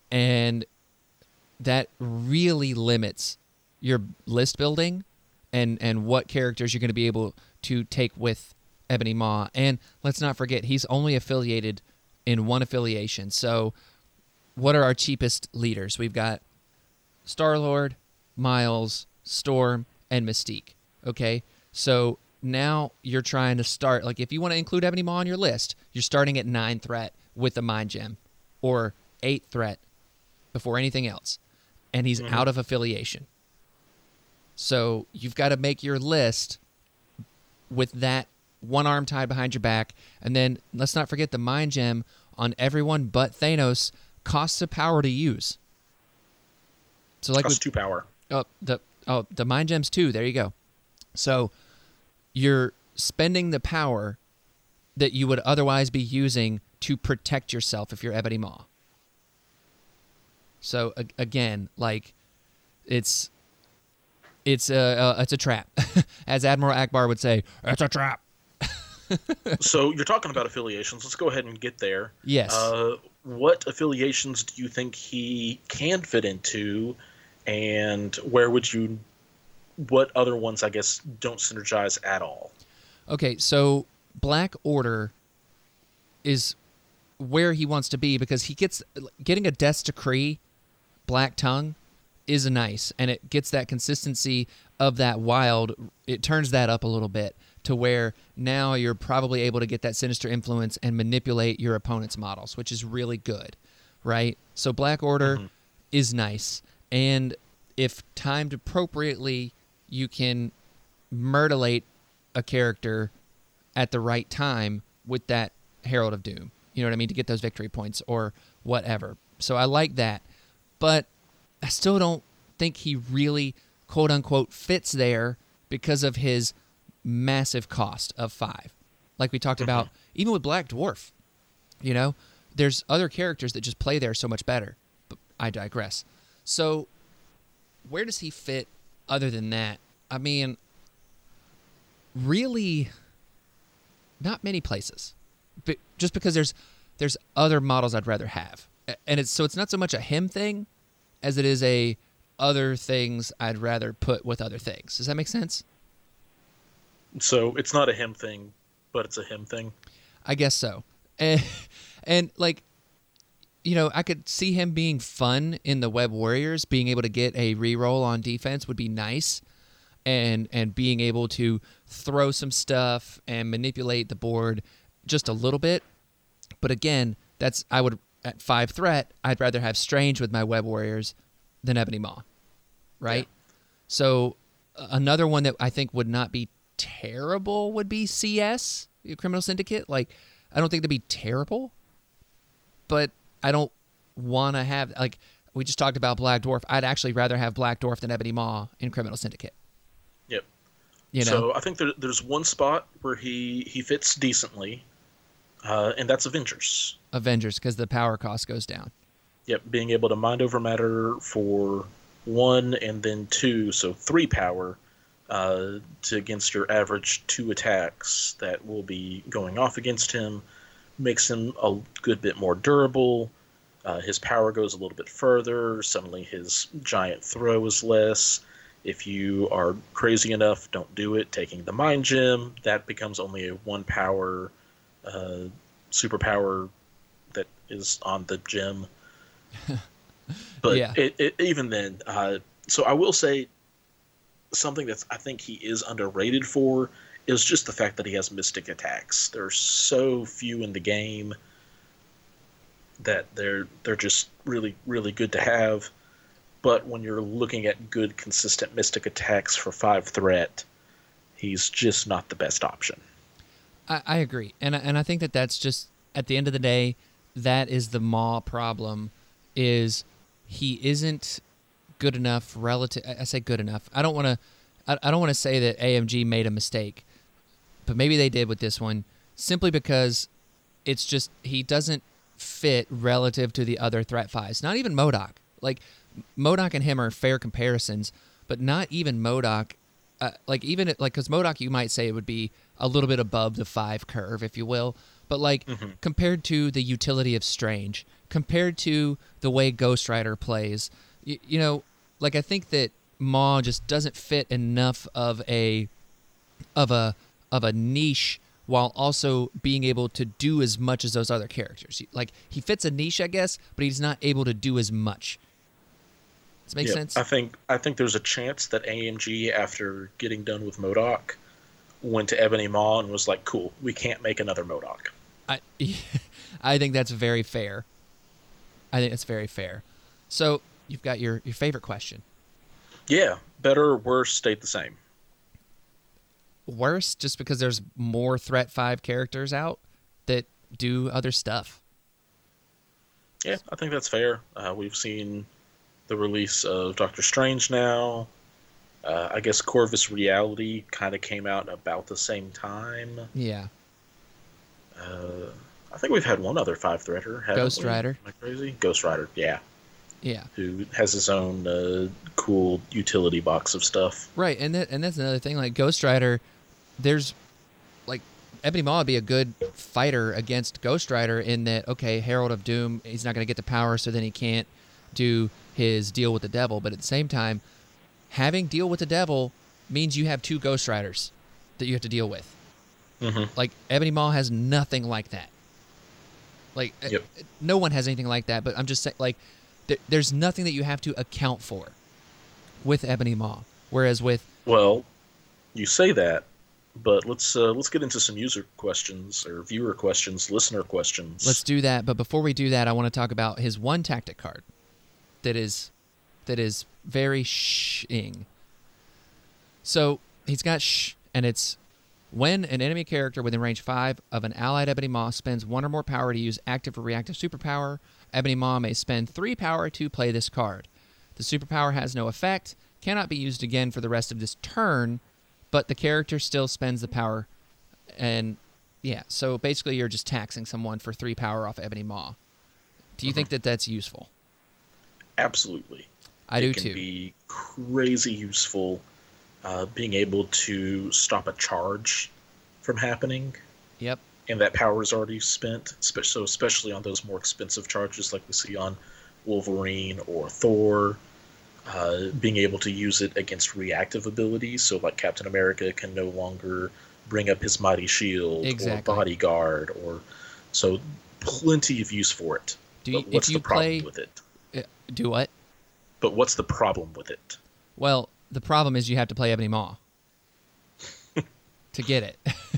And that really limits your list building and, and what characters you're going to be able to take with Ebony Maw. And let's not forget, he's only affiliated in one affiliation. So what are our cheapest leaders? We've got Star-Lord, Miles, Storm, and Mystique. Okay? So now you're trying to start, like, if you want to include Ebony Maw on your list, you're starting at nine threat with the Mind Gem, or eight threat before anything else, and he's mm-hmm. out of affiliation. So you've got to make your list with that one arm tied behind your back, and then let's not forget the Mind Gem on everyone but Thanos costs a power to use. So like costs with, two power. Oh, the oh the Mind Gems too. There you go. So you're spending the power that you would otherwise be using to protect yourself if you're Ebony Maw. So a- again, like, it's it's a uh, it's a trap, as Admiral Akbar would say. It's a trap. So you're talking about affiliations. Let's go ahead and get there. Yes. Uh, what affiliations do you think he can fit into, and where would you? What other ones, I guess, don't synergize at all? Okay, so Black Order is where he wants to be, because he gets getting a Death's Decree, Black Tongue, is nice, and it gets that consistency of that wild. It turns that up a little bit to where now you're probably able to get that Sinister Influence and manipulate your opponent's models, which is really good, right? So Black Order mm-hmm. is nice, and if timed appropriately, you can myrtleate a character at the right time with that Herald of Doom. You know what I mean? To get those victory points or whatever. So I like that. But I still don't think he really, quote unquote, fits there because of his massive cost of five. Like we talked mm-hmm. about, even with Black Dwarf, you know, there's other characters that just play there so much better. But I digress. So where does he fit other than that? I mean, really, not many places. But just because there's there's other models I'd rather have. And it's so it's not so much a him thing as it is a other things I'd rather put with other things. Does that make sense? So it's not a him thing, but it's a him thing? I guess so. And, and like, you know, I could see him being fun in the Web Warriors. Being able to get a reroll on defense would be nice. And, and being able to throw some stuff and manipulate the board just a little bit. But again, that's I would at five threat, I'd rather have Strange with my Web Warriors than Ebony Maw, right? Yeah. So uh, another one that I think would not be terrible would be C S, Criminal Syndicate. Like, I don't think they'd be terrible, but I don't want to have, like, we just talked about Black Dwarf. I'd actually rather have Black Dwarf than Ebony Maw in Criminal Syndicate. Yep. You know? So I think there, there's one spot where he, he fits decently, uh, and that's Avengers. Avengers, because the power cost goes down. Yep, being able to mind over matter for one and then two, so three power, uh, to against your average two attacks that will be going off against him, makes him a good bit more durable. Uh, his power goes a little bit further. Suddenly his giant throw is less. If you are crazy enough, don't do it. Taking the Mind Gem, that becomes only a one power uh, superpower that is on the gem. But yeah. it, it, even then, uh, so I will say something that's I think he is underrated for is just the fact that he has mystic attacks. There are so few in the game that they're they're just really really good to have. But when you're looking at good consistent mystic attacks for five threat, he's just not the best option. I, I agree, and and I think that that's just at the end of the day, that is the Maw problem. Is he isn't good enough relative. I say good enough. I don't want to. I, I don't want to say that A M G made a mistake, but maybe they did with this one, simply because it's just he doesn't fit relative to the other threat fives. Not even MODOK. Like MODOK and him are fair comparisons, but not even MODOK. Uh, like even it, like because MODOK, you might say it would be a little bit above the five curve, if you will. But like mm-hmm. compared to the utility of Strange, compared to the way Ghost Rider plays, you, you know, like I think that Maw just doesn't fit enough of a of a of a niche while also being able to do as much as those other characters. Like he fits a niche, I guess, but he's not able to do as much. Does that make yeah, sense? I think I think there's a chance that A M G, after getting done with MODOK, went to Ebony Maw and was like, cool, we can't make another MODOK. I I think that's very fair. I think it's very fair. So you've got your, your favorite question. Yeah. Better or worse, stayed the same. Worse, just because there's more Threat five characters out that do other stuff. Yeah, I think that's fair. Uh, we've seen the release of Doctor Strange now. Uh, I guess Corvus Reality kind of came out about the same time. Yeah. Uh, I think we've had one other five-threader. Ghost we? Rider. Am I crazy? Ghost Rider, yeah. Yeah. Who has his own uh, cool utility box of stuff. Right, and that, and that's another thing. Like Ghost Rider, there's like Ebony Maw would be a good fighter against Ghost Rider in that, okay, Herald of Doom, he's not going to get the power, so then he can't do his deal with the devil. But at the same time, having deal with the devil means you have two Ghost Riders that you have to deal with. Mm-hmm. Like Ebony Maw has nothing like that. Like yep. no one has anything like that. But I'm just saying, like th- there's nothing that you have to account for with Ebony Maw. Whereas with well, you say that, but let's uh, let's get into some user questions or viewer questions, listener questions. Let's do that. But before we do that, I want to talk about his one tactic card that is that is very shing. So he's got shh, and it's when an enemy character within range five of an allied Ebony Maw spends one or more power to use active or reactive superpower, Ebony Maw may spend three power to play this card. The superpower has no effect, cannot be used again for the rest of this turn, but the character still spends the power. And yeah, so basically you're just taxing someone for three power off Ebony Maw. Do you Uh-huh. think that that's useful? Absolutely. I it do can too. be crazy useful, uh, being able to stop a charge from happening, Yep. and that power is already spent. spe- So especially on those more expensive charges, like we see on Wolverine or Thor, uh, being able to use it against reactive abilities. So like Captain America can no longer bring up his mighty shield Exactly. or bodyguard, or so plenty of use for it. Do you, But what's if you the problem play, with it? uh, do what? But what's the problem with it? Well, the problem is you have to play Ebony Maw to get it.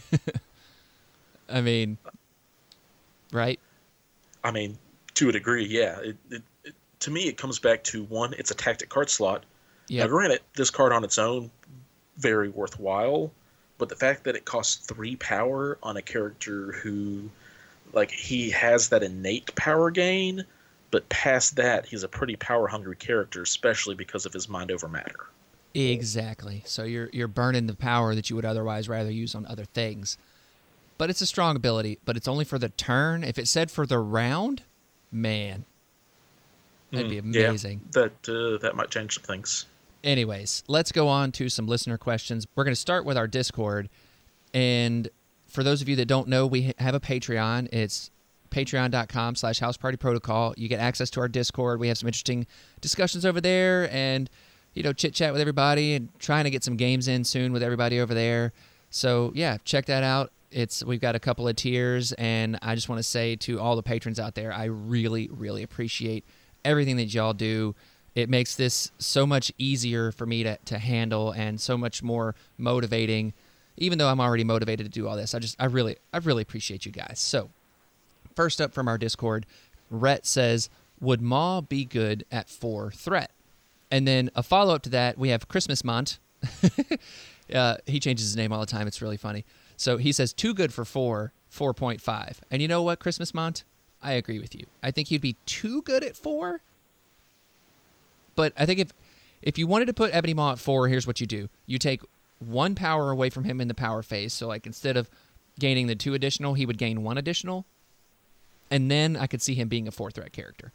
I mean, right? I mean, to a degree, yeah. It, it, it, to me, it comes back to one, it's a tactic card slot. Yeah. Now, granted, this card on its own, very worthwhile, but the fact that it costs three power on a character who, like, he has that innate power gain, but past that, he's a pretty power-hungry character, especially because of his mind over matter. Exactly. So you're you're burning the power that you would otherwise rather use on other things. But it's a strong ability, but it's only for the turn. If it said for the round, man, that'd be Mm, yeah, amazing. that uh, that might change some things. Anyways, let's go on to some listener questions. We're going to start with our Discord. And for those of you that don't know, we have a Patreon. It's patreon.com slash house party protocol. You get access to our Discord. We have some interesting discussions over there and, you know, chit chat with everybody and trying to get some games in soon with everybody over there. So yeah, check that out. It's we've got a couple of tiers, and I just want to say to all the patrons out there, I really, really appreciate everything that y'all do. It makes this so much easier for me to, to handle and so much more motivating. Even though I'm already motivated to do all this, I just I really I really appreciate you guys. So first up from our Discord, Rhett says, "Would Maw be good at four threat?" And then a follow up to that, we have Christmas Mont. uh, he changes his name all the time. It's really funny. So he says, too good for four, four point five. And you know what, Christmas Mont? I agree with you. I think he'd be too good at four. But I think if if you wanted to put Ebony Maw at four, here's what you do. You take one power away from him in the power phase. So like instead of gaining the two additional, he would gain one additional. And then I could see him being a four threat character.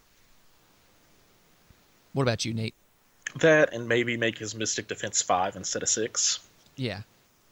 What about you, Nate? That, and maybe make his Mystic Defense five instead of six. Yeah.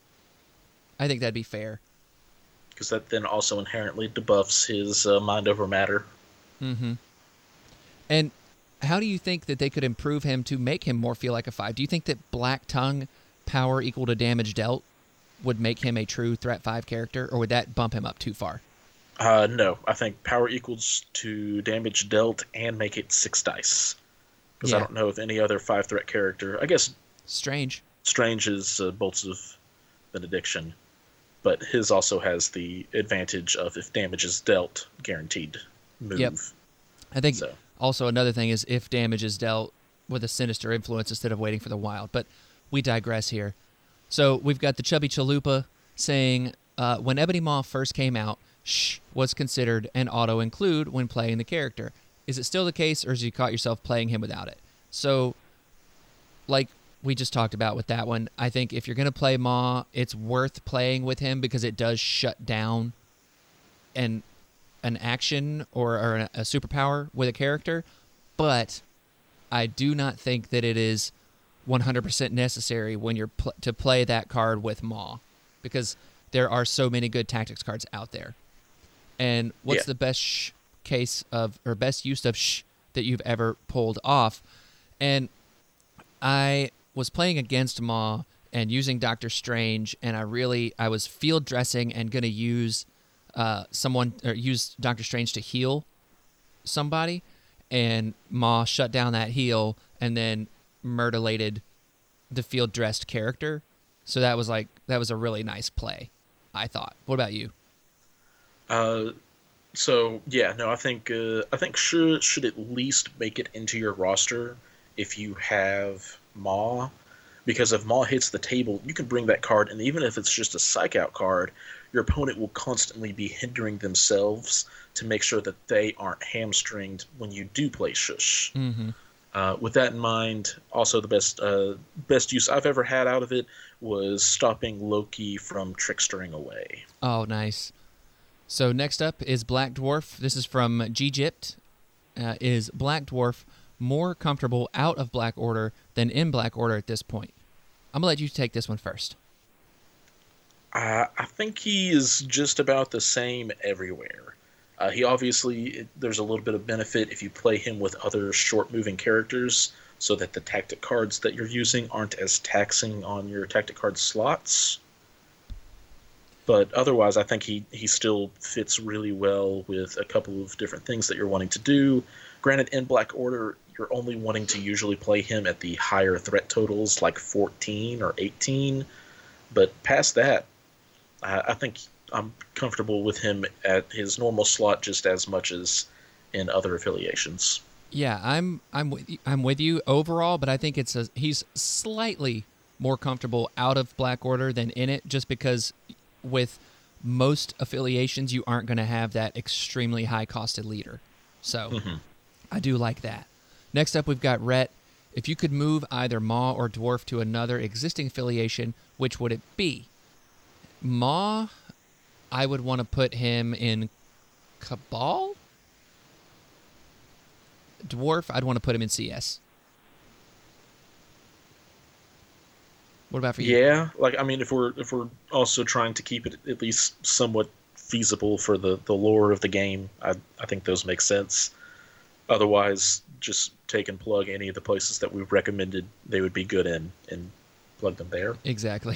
I think that'd be fair. Because that then also inherently debuffs his uh, mind over matter. Mm-hmm. And how do you think that they could improve him to make him more feel like a five? Do you think that Black Tongue power equal to damage dealt would make him a true threat five character, or would that bump him up too far? Uh, no, I think power equals to damage dealt and make it six dice. Because Yeah. I don't know of any other five threat character. I guess Strange. Strange is uh, Bolts of Benediction, but his also has the advantage of if damage is dealt, guaranteed move. Yep. I think So. also another thing is if damage is dealt with a sinister influence instead of waiting for the wild. But we digress here. So we've got the Chubby Chalupa saying, uh, when Ebony Maw first came out, shh was considered an auto-include when playing the character. Is it still the case, or has you caught yourself playing him without it? So, like we just talked about with that one, I think if you're going to play Maw, it's worth playing with him because it does shut down an an action or, or a, a superpower with a character, but I do not think that it is one hundred percent necessary when you're pl- to play that card with Maw, because there are so many good tactics cards out there. And what's Yeah. the best sh- case of or best use of sh that you've ever pulled off? And I was playing against Maw and using Doctor Strange, and I really I was field dressing and gonna use uh, someone or use Doctor Strange to heal somebody, and Maw shut down that heal and then murderlated the field dressed character. So that was like that was a really nice play, I thought. What about you? Uh, so yeah, no, I think uh, I think should should at least make it into your roster if you have Maw, because if Maw hits the table, you can bring that card, and even if it's just a Psych Out card, your opponent will constantly be hindering themselves to make sure that they aren't hamstringed when you do play Shush. Mm-hmm. Uh, with that in mind, also the best uh, best use I've ever had out of it was stopping Loki from trickstering away. Oh, nice. So next up is Black Dwarf. This is from G-Gypt. Uh, is Black Dwarf more comfortable out of Black Order than in Black Order at this point? I'm going to let you take this one first. Uh, I think he is just about the same everywhere. Uh, he obviously, there's a little bit of benefit if you play him with other short-moving characters so that the tactic cards that you're using aren't as taxing on your tactic card slots. But otherwise, I think he, he still fits really well with a couple of different things that you're wanting to do. Granted, in Black Order, you're only wanting to usually play him at the higher threat totals, like fourteen or eighteen. But past that, I, I think I'm comfortable with him at his normal slot just as much as in other affiliations. Yeah, I'm I'm with you, I'm with you overall, but I think it's a, he's slightly more comfortable out of Black Order than in it, just because with most affiliations you aren't going to have that extremely high costed leader. So Mm-hmm. I do like that. Next up, we've got Rhett. If you could move either Maw or Dwarf to another existing affiliation, which would it be? Maw, I would want to put him in Cabal. Dwarf, I'd want to put him in C S. What about for you? Yeah, like I mean, if we're if we're also trying to keep it at least somewhat feasible for the, the lore of the game, I I think those make sense. Otherwise, just take and plug any of the places that we've recommended they would be good in and plug them there. Exactly.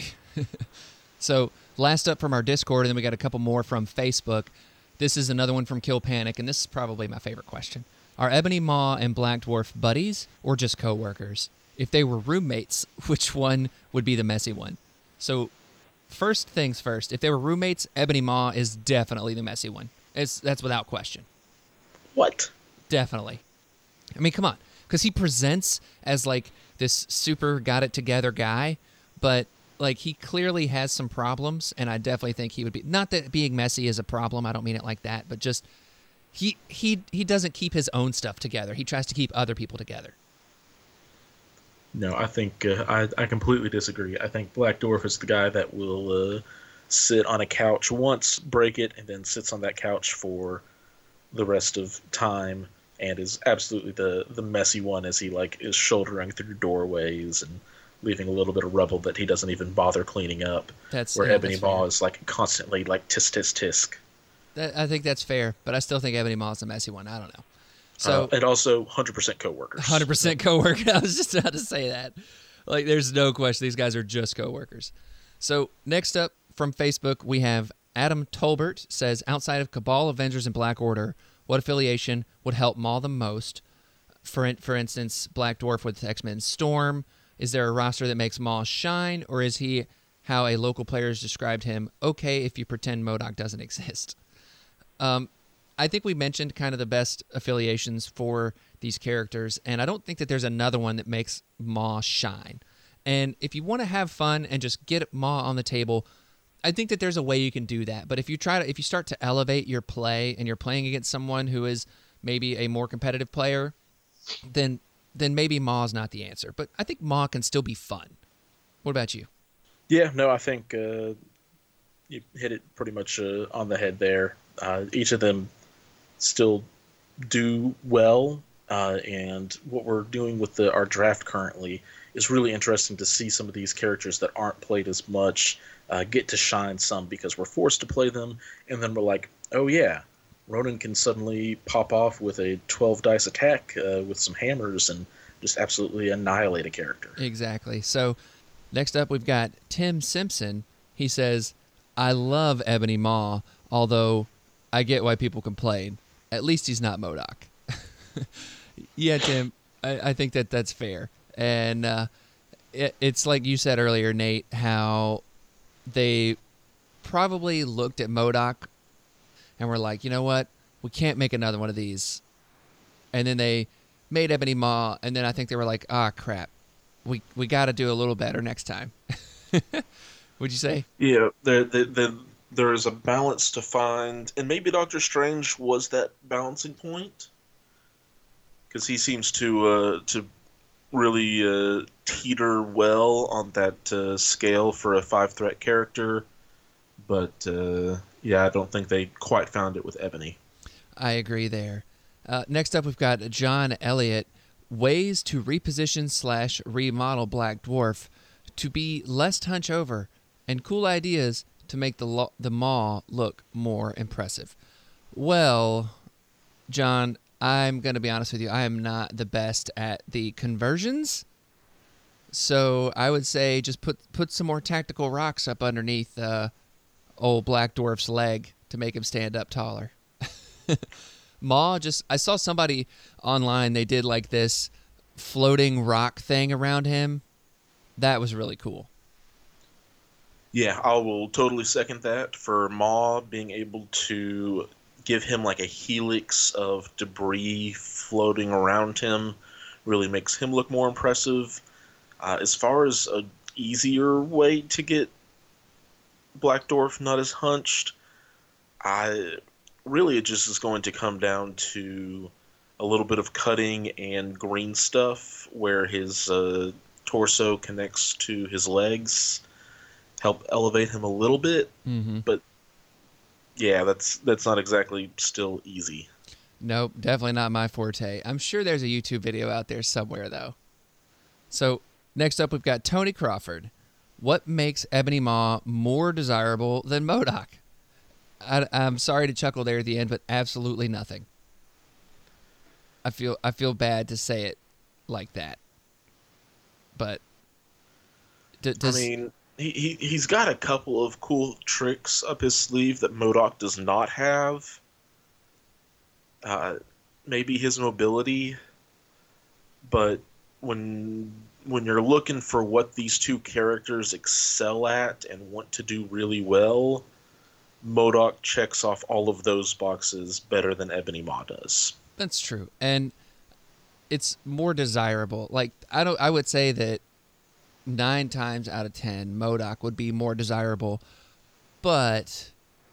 So last up from our Discord, and then we got a couple more from Facebook. This is another one from Kill Panic, and this is probably my favorite question. Are Ebony Maw and Black Dwarf buddies or just co-workers? If they were roommates, which one would be the messy one? So first things first, if they were roommates, Ebony Maw is definitely the messy one. It's, that's without question. What? Definitely. I mean, come on. Because he presents as like this super got-it-together guy, but like he clearly has some problems, and I definitely think he would be... Not that being messy is a problem, I don't mean it like that, but just he he he doesn't keep his own stuff together. He tries to keep other people together. No, I think uh, I, I completely disagree. I think Black Dwarf is the guy that will uh, sit on a couch once, break it, and then sits on that couch for the rest of time, and is absolutely the, the messy one as he like is shouldering through doorways and leaving a little bit of rubble that he doesn't even bother cleaning up. That's where yeah, Ebony that's Maw fair. is like constantly like tisk tisk tisk. That, I think that's fair, but I still think Ebony Maw is the messy one. I don't know. So uh, and also one hundred percent co-workers. one hundred percent co-worker. I was just about to say that. Like, there's no question. These guys are just co-workers. So next up from Facebook, we have Adam Tolbert says, outside of Cabal, Avengers, and Black Order, what affiliation would help Maw the most? For in, for instance, Black Dwarf with X-Men Storm. Is there a roster that makes Maw shine, or is he how a local player has described him? Okay, if you pretend MODOK doesn't exist. Um, I think we mentioned kind of the best affiliations for these characters, and I don't think that there's another one that makes Maw shine. And if you want to have fun and just get Maw on the table, I think that there's a way you can do that. But if you try to, if you start to elevate your play and you're playing against someone who is maybe a more competitive player, then then maybe Maw's not the answer. But I think Maw can still be fun. What about you? Yeah, no, I think uh, you hit it pretty much uh, on the head there. Uh, each of them still do well, uh, and what we're doing with the, our draft currently is really interesting to see some of these characters that aren't played as much uh, get to shine some because we're forced to play them, and then we're like, oh yeah, Ronan can suddenly pop off with a twelve dice attack uh, with some hammers and just absolutely annihilate a character. Exactly. So next up, we've got Tim Simpson. He says, I love Ebony Maw, although I get why people complain. At least he's not MODOK. Yeah, Tim, I, I think that that's fair. And uh, it, it's like you said earlier, Nate, how they probably looked at MODOK and were like, you know what? We can't make another one of these. And then they made Ebony Maw, and then I think they were like, ah, crap, we we got to do a little better next time. Would you say? Yeah, there, there, there, there is a balance to find, and maybe Doctor Strange was that balancing point, because he seems to uh, to really uh, teeter well on that uh, scale for a five threat character. But uh, yeah, I don't think they quite found it with Ebony. I agree there. Uh, next up, we've got John Elliott. Ways to reposition slash remodel Black Dwarf to be less hunch over, and cool ideas to make the lo- the Maw look more impressive. Well, John, I'm going to be honest with you. I am not the best at the conversions. So I would say just put put some more tactical rocks up underneath uh, old Black Dwarf's leg to make him stand up taller. Maw just, I saw somebody online, they did like this floating rock thing around him. That was really cool. Yeah, I will totally second that. For Maw, being able to give him like a helix of debris floating around him really makes him look more impressive. Uh, as far as an easier way to get Black Dwarf not as hunched, I really it just is going to come down to a little bit of cutting and green stuff where his uh, torso connects to his legs, help elevate him a little bit. Mm-hmm. But yeah, that's that's not exactly still easy. Nope, definitely not my forte. I'm sure there's a YouTube video out there somewhere, though. So next up, we've got Tony Crawford. What makes Ebony Maw more desirable than MODOK? I, I'm sorry to chuckle there at the end, but absolutely nothing. I feel I feel bad to say it like that, but d- does, I mean, he, he he's got a couple of cool tricks up his sleeve that MODOK does not have. Uh, maybe his mobility, but when when you're looking for what these two characters excel at and want to do really well, MODOK checks off all of those boxes better than Ebony Maw does. That's true, and it's more desirable. Like I don't, I would say that nine times out of ten, MODOK would be more desirable. But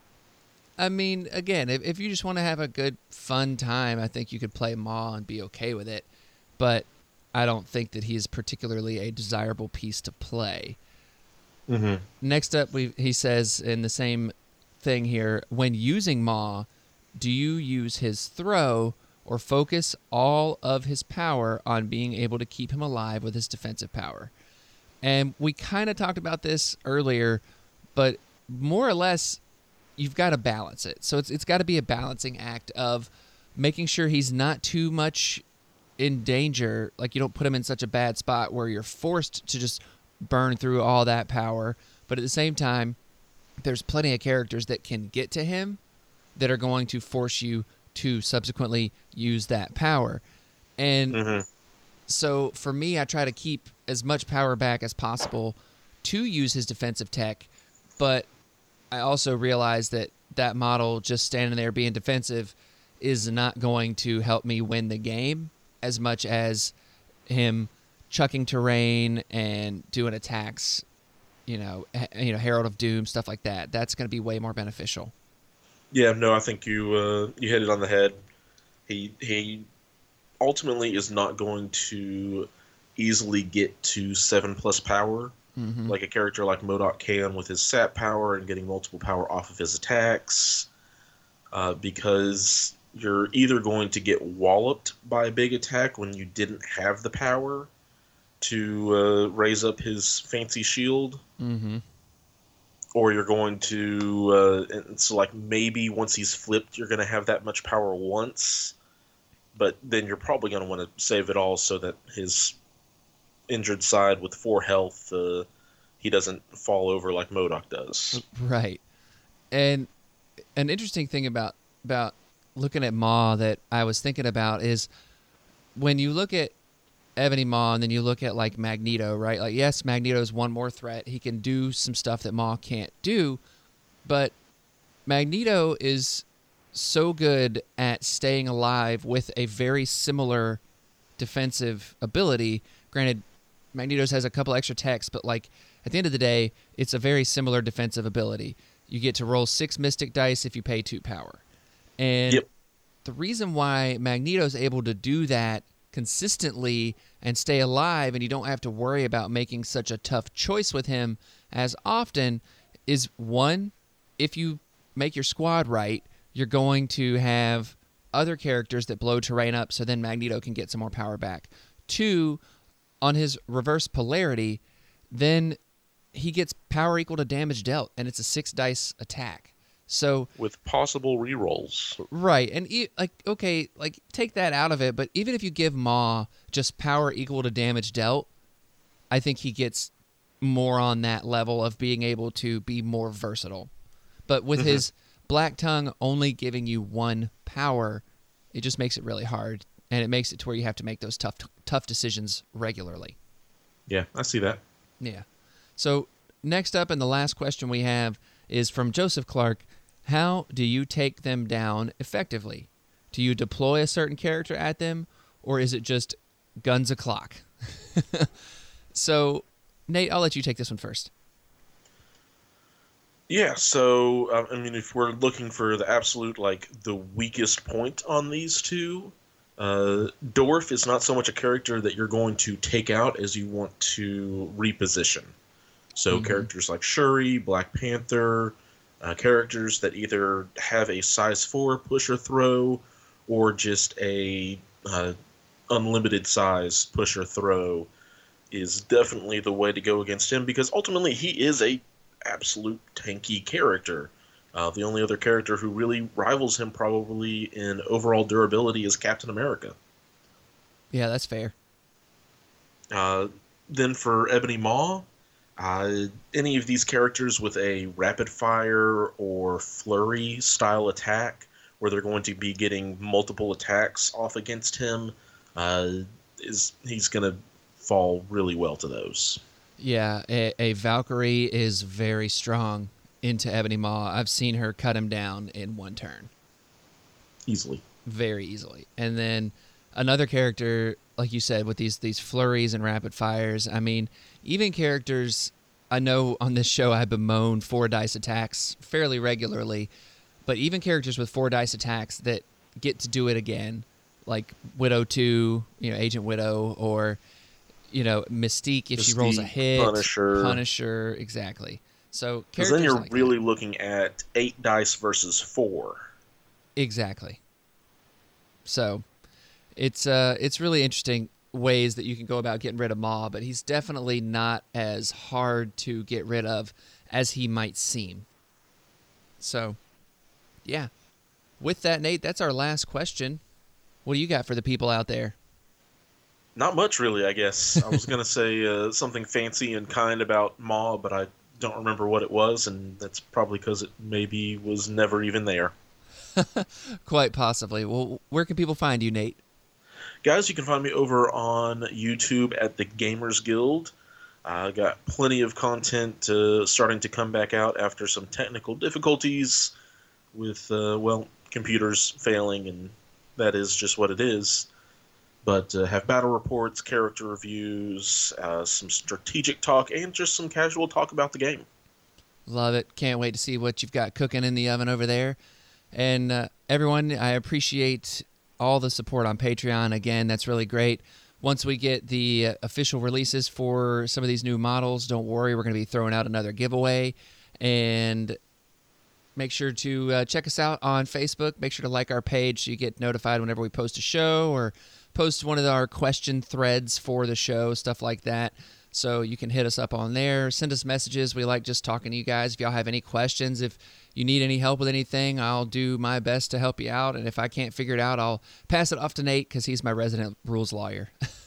I mean, again, if if you just want to have a good, fun time, I think you could play Maw and be okay with it. But I don't think that he is particularly a desirable piece to play. Mm-hmm. Next up, we he says in the same thing here, when using Maw, do you use his throw or focus all of his power on being able to keep him alive with his defensive power? And we kind of talked about this earlier, but more or less, you've got to balance it. So it's it's got to be a balancing act of making sure he's not too much in danger, like you don't put him in such a bad spot where you're forced to just burn through all that power, but at the same time, there's plenty of characters that can get to him that are going to force you to subsequently use that power. And Mm-hmm. so for me, I try to keep as much power back as possible to use his defensive tech, but I also realize that that model just standing there being defensive is not going to help me win the game as much as him chucking terrain and doing attacks. You know, you know, Herald of Doom, stuff like that. That's going to be way more beneficial. Yeah, no, I think you uh, you hit it on the head. He he ultimately is not going to easily get to seven plus power, Mm-hmm. like a character like MODOK can with his sap power and getting multiple power off of his attacks, uh, because you're either going to get walloped by a big attack when you didn't have the power to uh, raise up his fancy shield, Mm-hmm. or you're going to uh, and so like maybe once he's flipped you're going to have that much power once, but then you're probably going to want to save it all so that his injured side with four health, uh, he doesn't fall over like MODOK does. Right. And an interesting thing about about looking at Maw that I was thinking about is when you look at Ebony Maw and then you look at like Magneto, right? Like, yes, Magneto is one more threat. He can do some stuff that Maw can't do, but Magneto is so good at staying alive with a very similar defensive ability. Granted, Magneto's has a couple extra techs, but like at the end of the day, it's a very similar defensive ability. You get to roll six Mystic dice if you pay two power. And Yep. the reason why Magneto's able to do that consistently and stay alive, and you don't have to worry about making such a tough choice with him as often, is one, if you make your squad right, you're going to have other characters that blow terrain up, so then Magneto can get some more power back. Two, on his reverse polarity, then he gets power equal to damage dealt, and it's a six dice attack. So With possible rerolls. right, and e- like okay, like take that out of it, but even if you give Maw just power equal to damage dealt, I think he gets more on that level of being able to be more versatile. But with Mhm. his Black Tongue only giving you one power, it just makes it really hard, and it makes it to where you have to make those tough tough decisions regularly. Yeah, I see that. Yeah. So next up, and the last question we have is from Joseph Clark. How do you take them down effectively? Do you deploy a certain character at them, or is it just guns a clock? So, Nate, I'll let you take this one first. Yeah, so uh, I mean, if we're looking for the absolute like the weakest point on these two, uh, Dorf is not so much a character that you're going to take out as you want to reposition. So Mhm. characters like Shuri, Black Panther, uh, characters that either have a size four push or throw, or just a uh, unlimited size push or throw, is definitely the way to go against him, because ultimately he is a absolute tanky character. Uh, the only other character who really rivals him probably in overall durability is Captain America. Yeah, that's fair. Uh, then for Ebony Maw, uh, any of these characters with a rapid fire or flurry style attack, where they're going to be getting multiple attacks off against him, uh, is he's going to fall really well to those. Yeah, a, a Valkyrie is very strong into Ebony Maw. I've seen her cut him down in one turn. Easily. Very easily. And then another character, like you said, with these these flurries and rapid fires. I mean, even characters, I know on this show I bemoan four dice attacks fairly regularly, but even characters with four dice attacks that get to do it again, like Widow two, you know, Agent Widow, or you know, Mystique if she rolls a Mystique, hit, Punisher. Punisher, exactly. So Because characters then you're like really that. looking at eight dice versus four. Exactly. So it's uh it's really interesting ways that you can go about getting rid of Maw, but he's definitely not as hard to get rid of as he might seem. So yeah. With that, Nate, that's our last question. What do you got for the people out there? Not much, really, I guess. I was going to say uh, something fancy and kind about Maw, but I don't remember what it was, and that's probably because it maybe was never even there. Quite possibly. Well, where can people find you, Nate? Guys, you can find me over on YouTube at the Gamers Guild. I uh, got plenty of content uh, starting to come back out after some technical difficulties with, uh, well, computers failing, and that is just what it is. But uh, have battle reports, character reviews, uh, some strategic talk, and just some casual talk about the game. Love it. Can't wait to see what you've got cooking in the oven over there. And uh, everyone, I appreciate all the support on Patreon. Again, that's really great. Once we get the uh, official releases for some of these new models, don't worry, we're going to be throwing out another giveaway. And make sure to uh, check us out on Facebook. Make sure to like our page so you get notified whenever we post a show or post one of our question threads for the show, stuff like that. So you can hit us up on there. Send us messages. We like just talking to you guys. If y'all have any questions, if you need any help with anything, I'll do my best to help you out. And if I can't figure it out, I'll pass it off to Nate because he's my resident rules lawyer.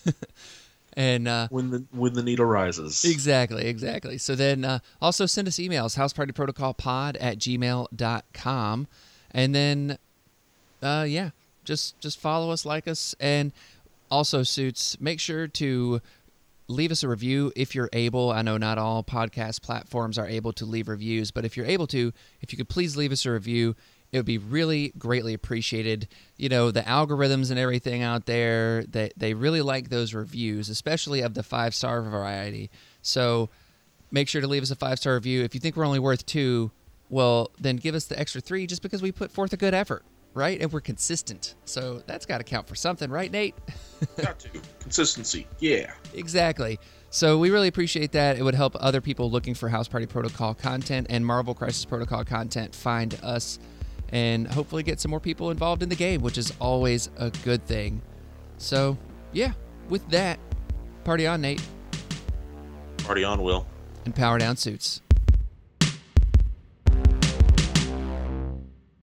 and uh, When the when the need arises. Exactly, exactly. So then uh, also send us emails, housepartyprotocolpod at gmail dot com. And then, uh, yeah, just just follow us, like us. And also, Suits, make sure to leave us a review if you're able. I know not all podcast platforms are able to leave reviews, but if you're able to, if you could please leave us a review, It would be really greatly appreciated. You know, the algorithms and everything out there, they, they really like those reviews, especially of the five-star variety. So make sure to leave us a five-star review. If you think we're only worth two, well, then give us the extra three just because we put forth a good effort, right? And we're consistent. So that's got to count for something, right, Nate? Got to. Consistency. Yeah. Exactly. So we really appreciate that. It would help other people looking for House Party Protocol content and Marvel Crisis Protocol content find us and hopefully get some more people involved in the game, which is always a good thing. So, yeah, with that, party on, Nate. Party on, Will. And power down, Suits.